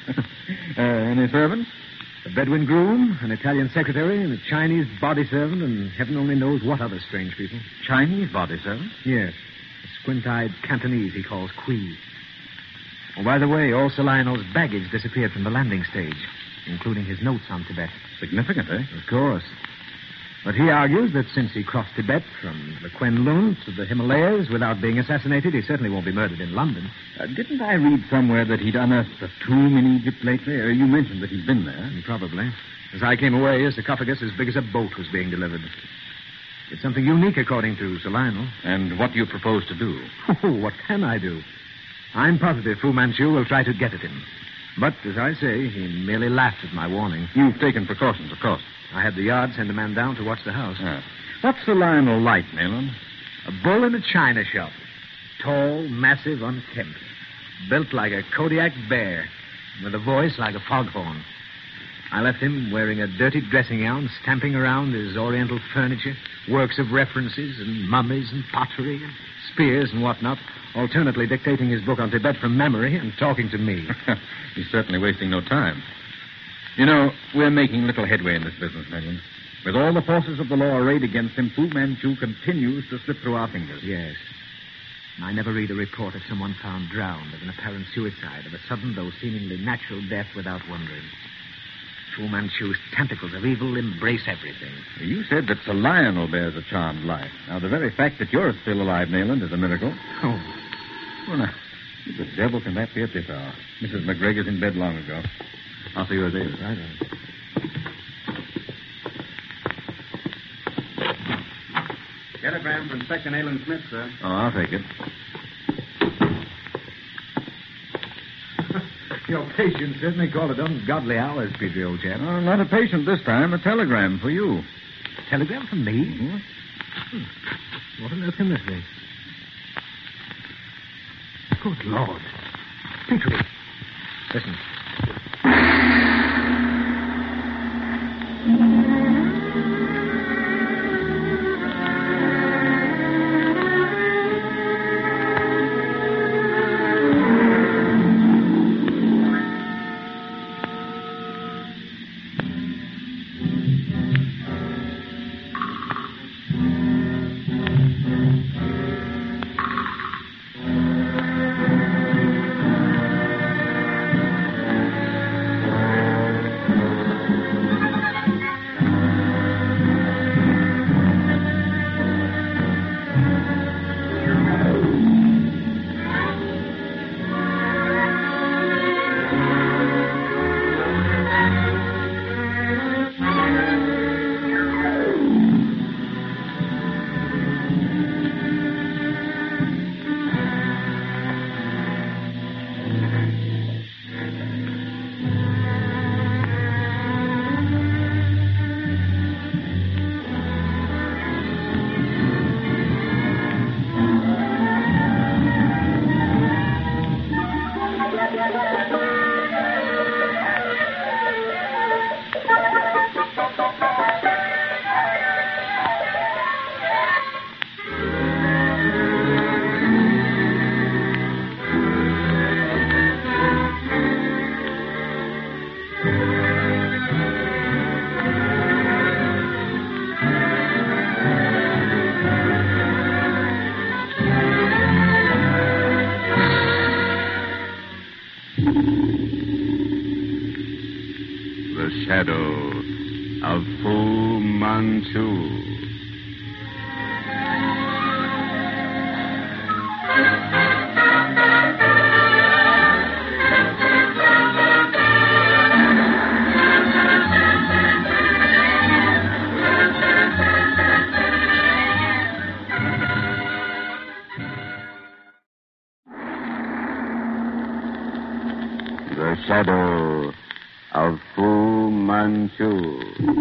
Any servants? A Bedouin groom, an Italian secretary, and a Chinese body servant, and heaven only knows what other strange people. Chinese body servant? Yes. A squint-eyed Cantonese he calls Kui. Oh, by the way, all Sir Lionel's baggage disappeared from the landing stage, including his notes on Tibet. Significant, eh? Of course. But he argues that since he crossed Tibet from the Kwenlun to the Himalayas without being assassinated, he certainly won't be murdered in London. Didn't I read somewhere that he'd unearthed a tomb in Egypt lately? You mentioned that he'd been there. Probably. As I came away, a sarcophagus as big as a boat was being delivered. It's something unique, according to Sir Lionel. And what do you propose to do? Oh, what can I do? I'm positive Fu Manchu will try to get at him. But, as I say, he merely laughed at my warning. You've taken precautions, of course. I had the yard send a man down to watch the house. What's Sir Lionel like, Nayland? A bull in a china shop. Tall, massive, unkempt. Built like a Kodiak bear. With a voice like a foghorn. I left him wearing a dirty dressing gown, stamping around his oriental furniture, works of references and mummies and pottery and spears and whatnot, alternately dictating his book on Tibet from memory and talking to me. He's certainly wasting no time. You know, we're making little headway in this business, Nayland. With all the forces of the law arrayed against him, Fu Manchu continues to slip through our fingers. Yes. I never read a report of someone found drowned, of an apparent suicide, of a sudden, though seemingly natural death without wondering. Fu Manchu's tentacles of evil embrace everything. You said that Sir Lionel bears a charmed life. Now, the very fact that you're still alive, Nayland, is a miracle. Oh. Well, now, who the devil can that be at this hour? Mrs. McGregor's in bed long ago. I'll see you at 8. Right. Telegram for Inspector Nayland Smith, sir. Oh, I'll take it. Your patient certainly called it ungodly hours, Petrie, old chap. Oh, not a patient this time. A telegram for you. A telegram for me? Mm-hmm. What on earth can this be? Good Lord. Petrie. Listen. The Shadow of Fu Manchu. The Shadow of Fu Manchu.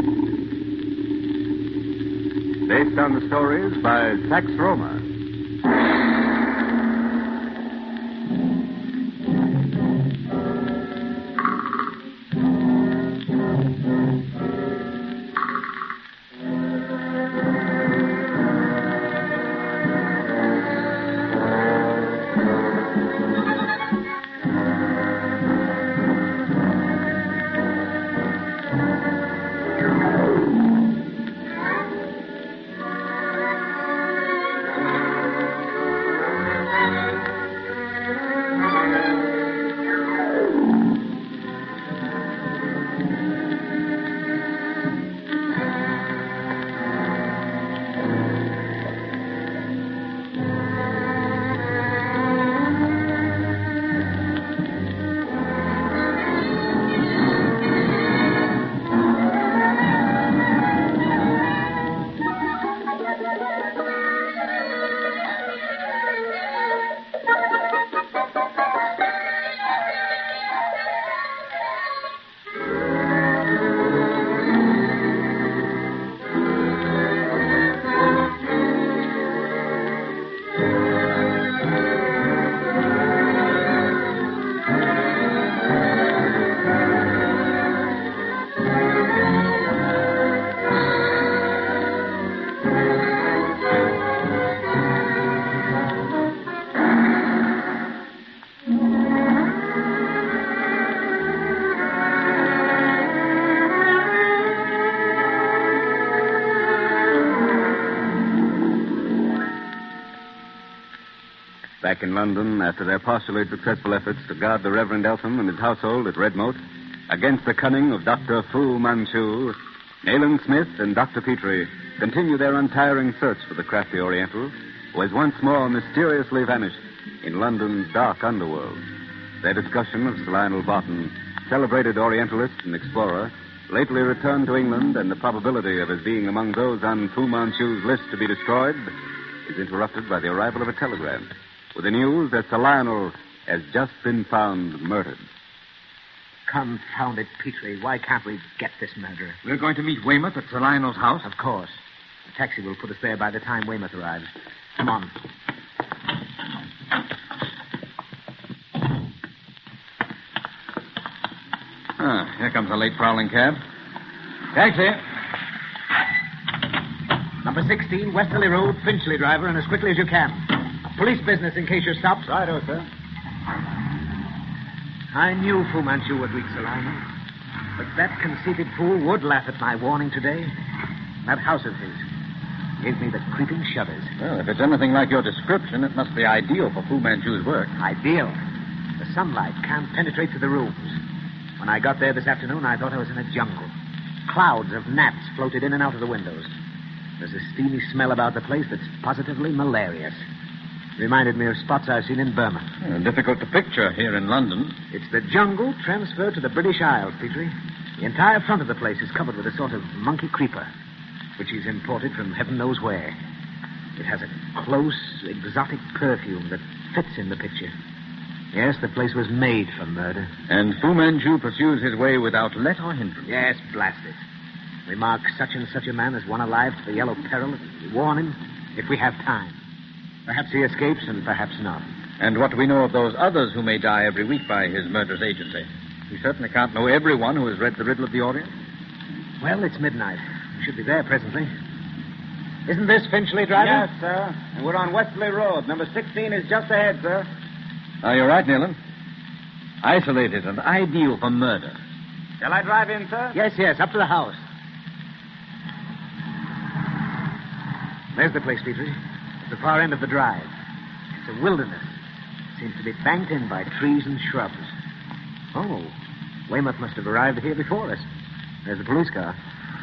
Based on the stories by Sax Roma. Back in London, after their partially successful efforts to guard the Reverend Eltham and his household at Redmoat against the cunning of Dr. Fu Manchu, Nayland Smith and Dr. Petrie continue their untiring search for the crafty Oriental who has once more mysteriously vanished in London's dark underworld. Their discussion of Sir Lionel Barton, celebrated Orientalist and explorer, lately returned to England, and the probability of his being among those on Fu Manchu's list to be destroyed is interrupted by the arrival of a telegram with the news that Sir Lionel has just been found murdered. Confound it, Petrie. Why can't we get this murderer? We're going to meet Weymouth at Sir Lionel's house? Of course. A taxi will put us there by the time Weymouth arrives. Come on. Here comes a late prowling cab. Taxi. Number 16, Westerly Road, Finchley, driver, and as quickly as you can. Police business in case you're stopped. Righto, sir. I knew Fu Manchu would reach Sir Lionel. But that conceited fool would laugh at my warning today. That house of his gave me the creeping shudders. Well, if it's anything like your description, it must be ideal for Fu Manchu's work. Ideal? The sunlight can't penetrate to the rooms. When I got there this afternoon, I thought I was in a jungle. Clouds of gnats floated in and out of the windows. There's a steamy smell about the place that's positively malarious. Reminded me of spots I've seen in Burma. Difficult to picture here in London. It's the jungle transferred to the British Isles, Petrie. The entire front of the place is covered with a sort of monkey creeper, which is imported from heaven knows where. It has a close, exotic perfume that fits in the picture. Yes, the place was made for murder. And Fu Manchu pursues his way without let or hindrance. Yes, blast it. We mark such and such a man as one alive to the Yellow Peril. We warn him if we have time. Perhaps he escapes and perhaps not. And what do we know of those others who may die every week by his murderous agency? We certainly can't know everyone who has read The Riddle of the Orient. Well, it's midnight. We should be there presently. Isn't this Finchley, driver? Yes, sir. And we're on Westerly Road. Number 16 is just ahead, sir. You're right, Nealon. Isolated and ideal for murder. Shall I drive in, sir? Yes, up to the house. There's the place, Petrie. At the far end of the drive. It's a wilderness. It seems to be banked in by trees and shrubs. Oh, Weymouth must have arrived here before us. There's the police car.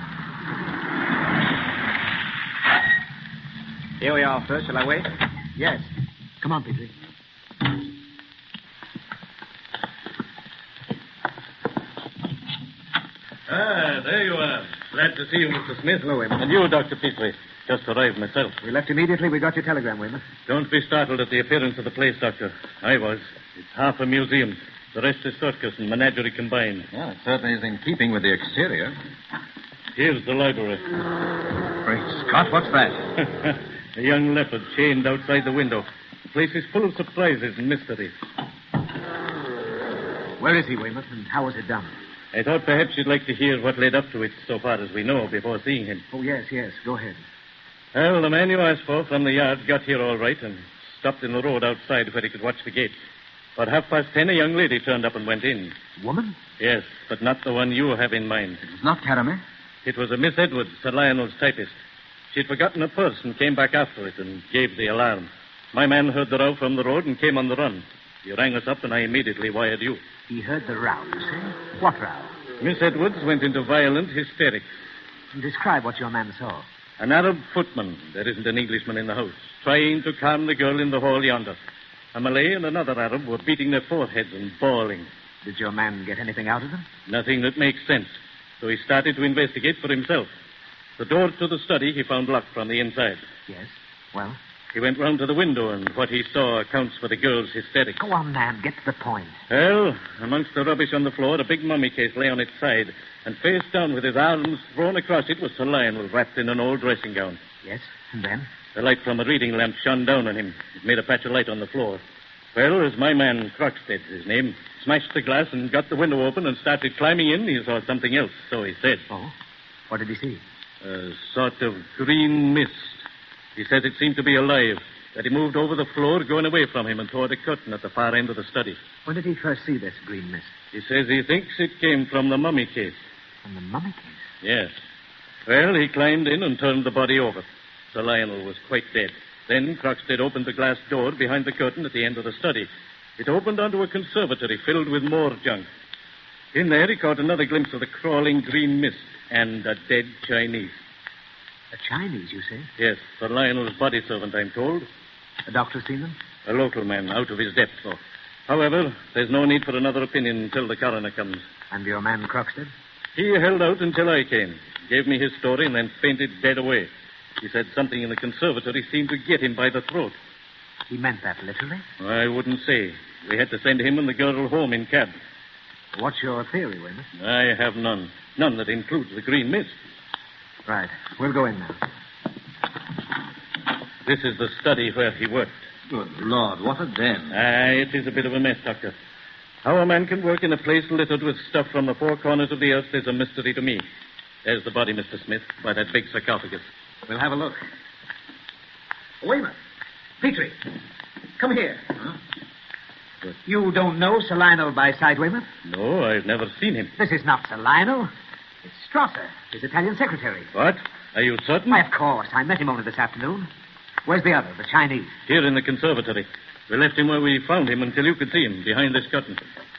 Here we are, sir. Shall I wait? Yes. Come on, Petrie. There you are. Glad to see you, Mr. Smith. Hello, Weymouth. And you, Dr. Petrie. Just arrived myself. We left immediately. We got your telegram, Weymouth. Don't be startled at the appearance of the place, Doctor. I was. It's half a museum. The rest is circus and menagerie combined. Well, it certainly is in keeping with the exterior. Here's the library. Great Scott, what's that? A young leopard chained outside the window. The place is full of surprises and mysteries. Where is he, Weymouth, and how was it done? I thought perhaps you'd like to hear what led up to it so far as we know before seeing him. Oh, yes. Go ahead. Well, the man you asked for from the yard got here all right and stopped in the road outside where he could watch the gates. About 10:30, a young lady turned up and went in. Woman? Yes, but not the one you have in mind. It's not Caramel? It was a Miss Edwards, Sir Lionel's typist. She'd forgotten her purse and came back after it and gave the alarm. My man heard the row from the road and came on the run. He rang us up and I immediately wired you. He heard the row, you say? What row? Miss Edwards went into violent hysterics. Describe what your man saw. An Arab footman, there isn't an Englishman in the house, trying to calm the girl in the hall yonder. A Malay and another Arab were beating their foreheads and bawling. Did your man get anything out of them? Nothing that makes sense. So he started to investigate for himself. The door to the study he found locked from the inside. Yes. Well? He went round to the window, and what he saw accounts for the girl's hysterics. Go on, man. Get to the point. Well, amongst the rubbish on the floor, a big mummy case lay on its side, and face down with his arms thrown across it was Sir Lionel, wrapped in an old dressing gown. Yes, and then? The light from a reading lamp shone down on him. It made a patch of light on the floor. Well, as my man, Croxted, his name, smashed the glass and got the window open and started climbing in, he saw something else, so he said. Oh? What did he see? A sort of green mist. He said it seemed to be alive, that he moved over the floor, going away from him, and toward a curtain at the far end of the study. When did he first see this green mist? He says he thinks it came from the mummy case. From the mummy case? Yes. Well, he climbed in and turned the body over. Sir Lionel was quite dead. Then Croxted opened the glass door behind the curtain at the end of the study. It opened onto a conservatory filled with more junk. In there, he caught another glimpse of the crawling green mist and a dead Chinese. A Chinese, you say? Yes, Sir Lionel's body servant, I'm told. A doctor seen them? A local man, out of his depth, though. However, there's no need for another opinion until the coroner comes. And your man Croxted? He held out until I came, gave me his story, and then fainted dead away. He said something in the conservatory seemed to get him by the throat. He meant that literally? I wouldn't say. We had to send him and the girl home in cab. What's your theory, Weymouth? I have none. None that includes the green mist. Right. We'll go in now. This is the study where he worked. Good Lord, what a den. It is a bit of a mess, Doctor. How a man can work in a place littered with stuff from the four corners of the earth is a mystery to me. There's the body, Mr. Smith, by that big sarcophagus. We'll have a look. Weymouth. Petrie. Come here. Huh? You don't know Sir Lionel by sight, Weymouth? No, I've never seen him. This is not Sir Lionel. It's Strasser, his Italian secretary. What? Are you certain? Why, of course. I met him only this afternoon. Where's the other, the Chinese? Here in the conservatory. We left him where we found him until you could see him, behind this curtain.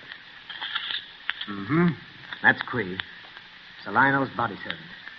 Mm-hmm. That's Quee. Sir Lionel's body servant.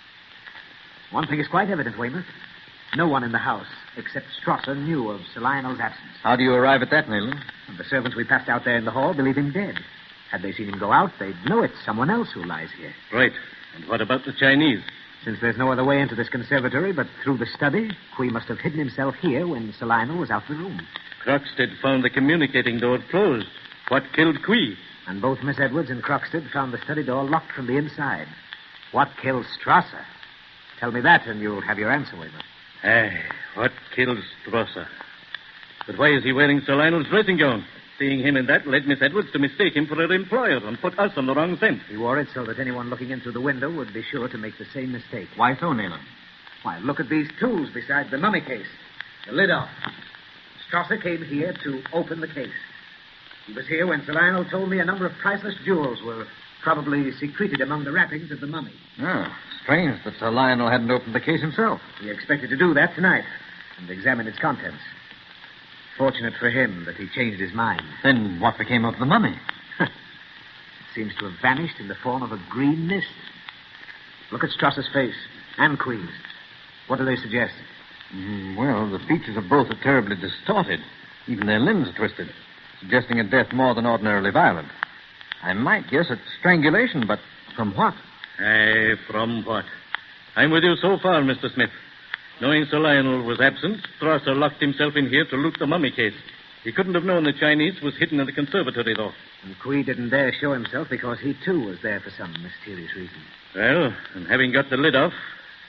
One thing is quite evident, Weymouth. No one in the house, except Strasser, knew of Sir Lionel's absence. How do you arrive at that, Nayland? The servants we passed out there in the hall believe him dead. Had they seen him go out, they'd know it's someone else who lies here. Right. And what about the Chinese? Since there's no other way into this conservatory but through the study, Quee must have hidden himself here when Sir Lionel was out of the room. Croxted found the communicating door closed. What killed Quee? And both Miss Edwards and Croxted found the study door locked from the inside. What killed Strasser? Tell me that, and you'll have your answer, Weymouth. What killed Strasser? But why is he wearing Sir Lionel's dressing gown? Seeing him in that led Miss Edwards to mistake him for her employer and put us on the wrong scent. He wore it so that anyone looking in through the window would be sure to make the same mistake. Why so, Nayland? Why, look at these tools beside the mummy case. The lid off. Strasser came here to open the case. He was here when Sir Lionel told me a number of priceless jewels were probably secreted among the wrappings of the mummy. Oh, strange that Sir Lionel hadn't opened the case himself. He expected to do that tonight and examine its contents. Fortunate for him that he changed his mind. Then what became of the mummy? It seems to have vanished in the form of a green mist. Look at Strasser's face and Queen's. What do they suggest? Well, the features of both are terribly distorted. Even their limbs are twisted, suggesting a death more than ordinarily violent. I might guess at strangulation, but from what? From what? I'm with you so far, Mr. Smith. Knowing Sir Lionel was absent, Strasser locked himself in here to loot the mummy case. He couldn't have known the Chinese was hidden in the conservatory, though. And Quee didn't dare show himself because he, too, was there for some mysterious reason. Well, and having got the lid off,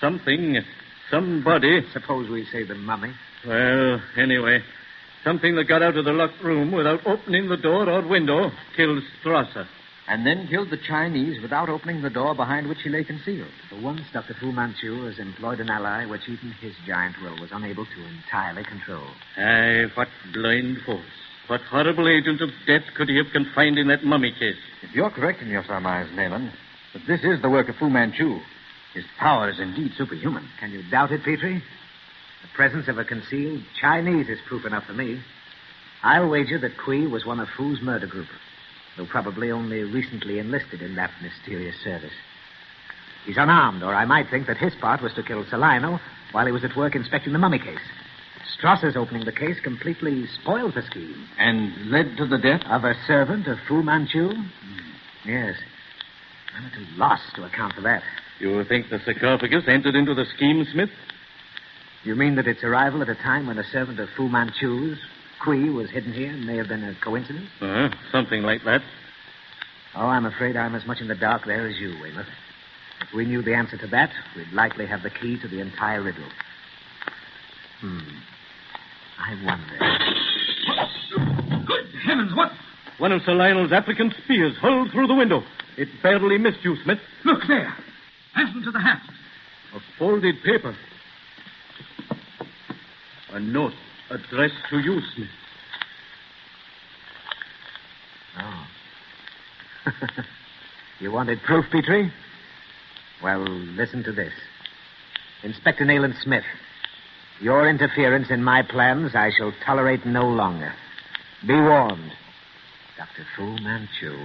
somebody... Suppose we say the mummy. Well, anyway, something that got out of the locked room without opening the door or window killed Strasser. And then killed the Chinese without opening the door behind which he lay concealed. For once, Dr. Fu Manchu has employed an ally which even his giant will was unable to entirely control. What blind force. What horrible agent of death could he have confined in that mummy case? If you're correct in your surmise, Nayland, that this is the work of Fu Manchu, his power is indeed superhuman. Can you doubt it, Petrie? The presence of a concealed Chinese is proof enough for me. I'll wager that Quee was one of Fu's murder group, though probably only recently enlisted in that mysterious service. He's unarmed, or I might think that his part was to kill Sir Lionel while he was at work inspecting the mummy case. Strasser's opening the case completely spoiled the scheme. And led to the death? Of a servant of Fu Manchu? Yes. I'm at a loss to account for that. You think the sarcophagus entered into the scheme, Smith? You mean that its arrival at a time when a servant of Fu Manchu's, Quee, was hidden here may have been a coincidence? Something like that. Oh, I'm afraid I'm as much in the dark there as you, Weymouth. If we knew the answer to that, we'd likely have the key to the entire riddle. I wonder. Good heavens, what? One of Sir Lionel's applicant spears hurled through the window. It barely missed you, Smith. Look there. Fastened to the haft. A folded paper. A note addressed to you, Smith. Oh. You wanted proof, Petrie? Well, listen to this. Inspector Nayland Smith, your interference in my plans I shall tolerate no longer. Be warned. Dr. Fu Manchu.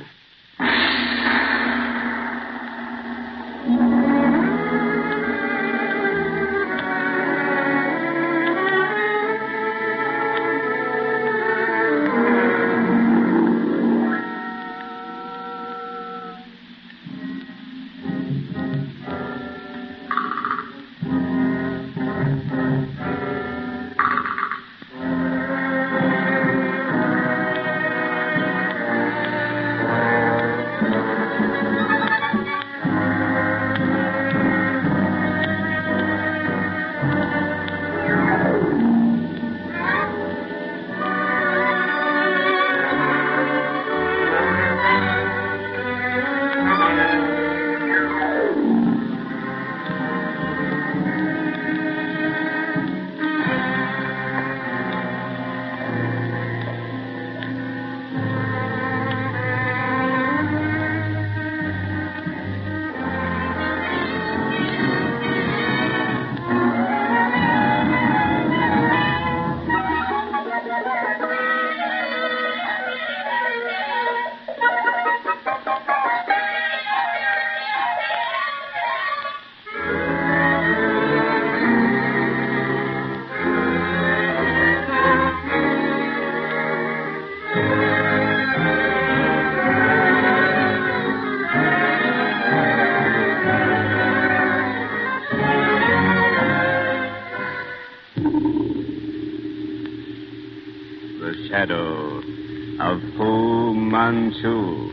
the shadow of Fu Manchu.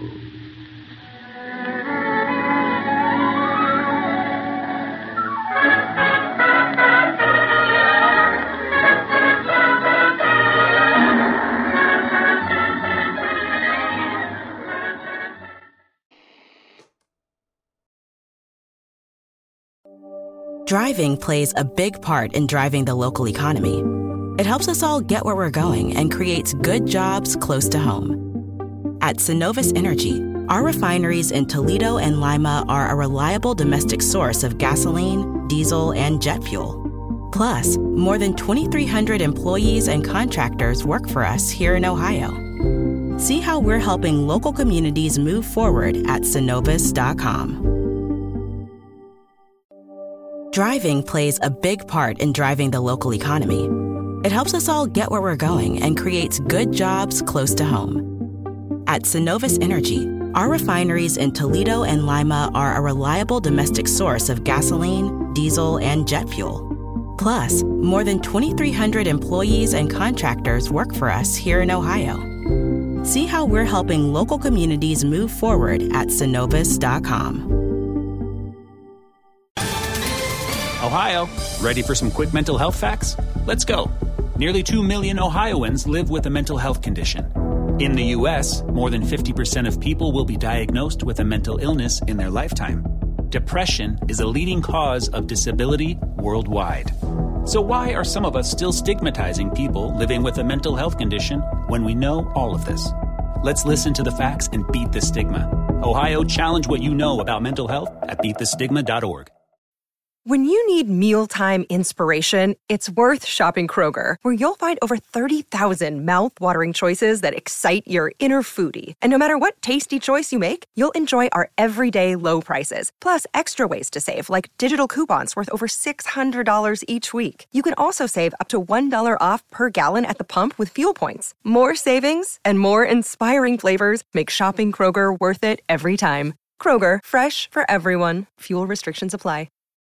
Driving plays a big part in driving the local economy. It helps us all get where we're going and creates good jobs close to home. At Synovus Energy, our refineries in Toledo and Lima are a reliable domestic source of gasoline, diesel, and jet fuel. Plus, more than 2,300 employees and contractors work for us here in Ohio. See how we're helping local communities move forward at Synovus.com. Driving plays a big part in driving the local economy. It helps us all get where we're going and creates good jobs close to home. At Synovus Energy, our refineries in Toledo and Lima are a reliable domestic source of gasoline, diesel, and jet fuel. Plus, more than 2,300 employees and contractors work for us here in Ohio. See how we're helping local communities move forward at Synovus.com. Ohio, ready for some quick mental health facts? Let's go. Nearly 2 million Ohioans live with a mental health condition. In the U.S., more than 50% of people will be diagnosed with a mental illness in their lifetime. Depression is a leading cause of disability worldwide. So why are some of us still stigmatizing people living with a mental health condition when we know all of this? Let's listen to the facts and beat the stigma. Ohio, challenge what you know about mental health at beatthestigma.org. When you need mealtime inspiration, it's worth shopping Kroger, where you'll find over 30,000 mouth-watering choices that excite your inner foodie. And no matter what tasty choice you make, you'll enjoy our everyday low prices, plus extra ways to save, like digital coupons worth over $600 each week. You can also save up to $1 off per gallon at the pump with fuel points. More savings and more inspiring flavors make shopping Kroger worth it every time. Kroger, fresh for everyone. Fuel restrictions apply.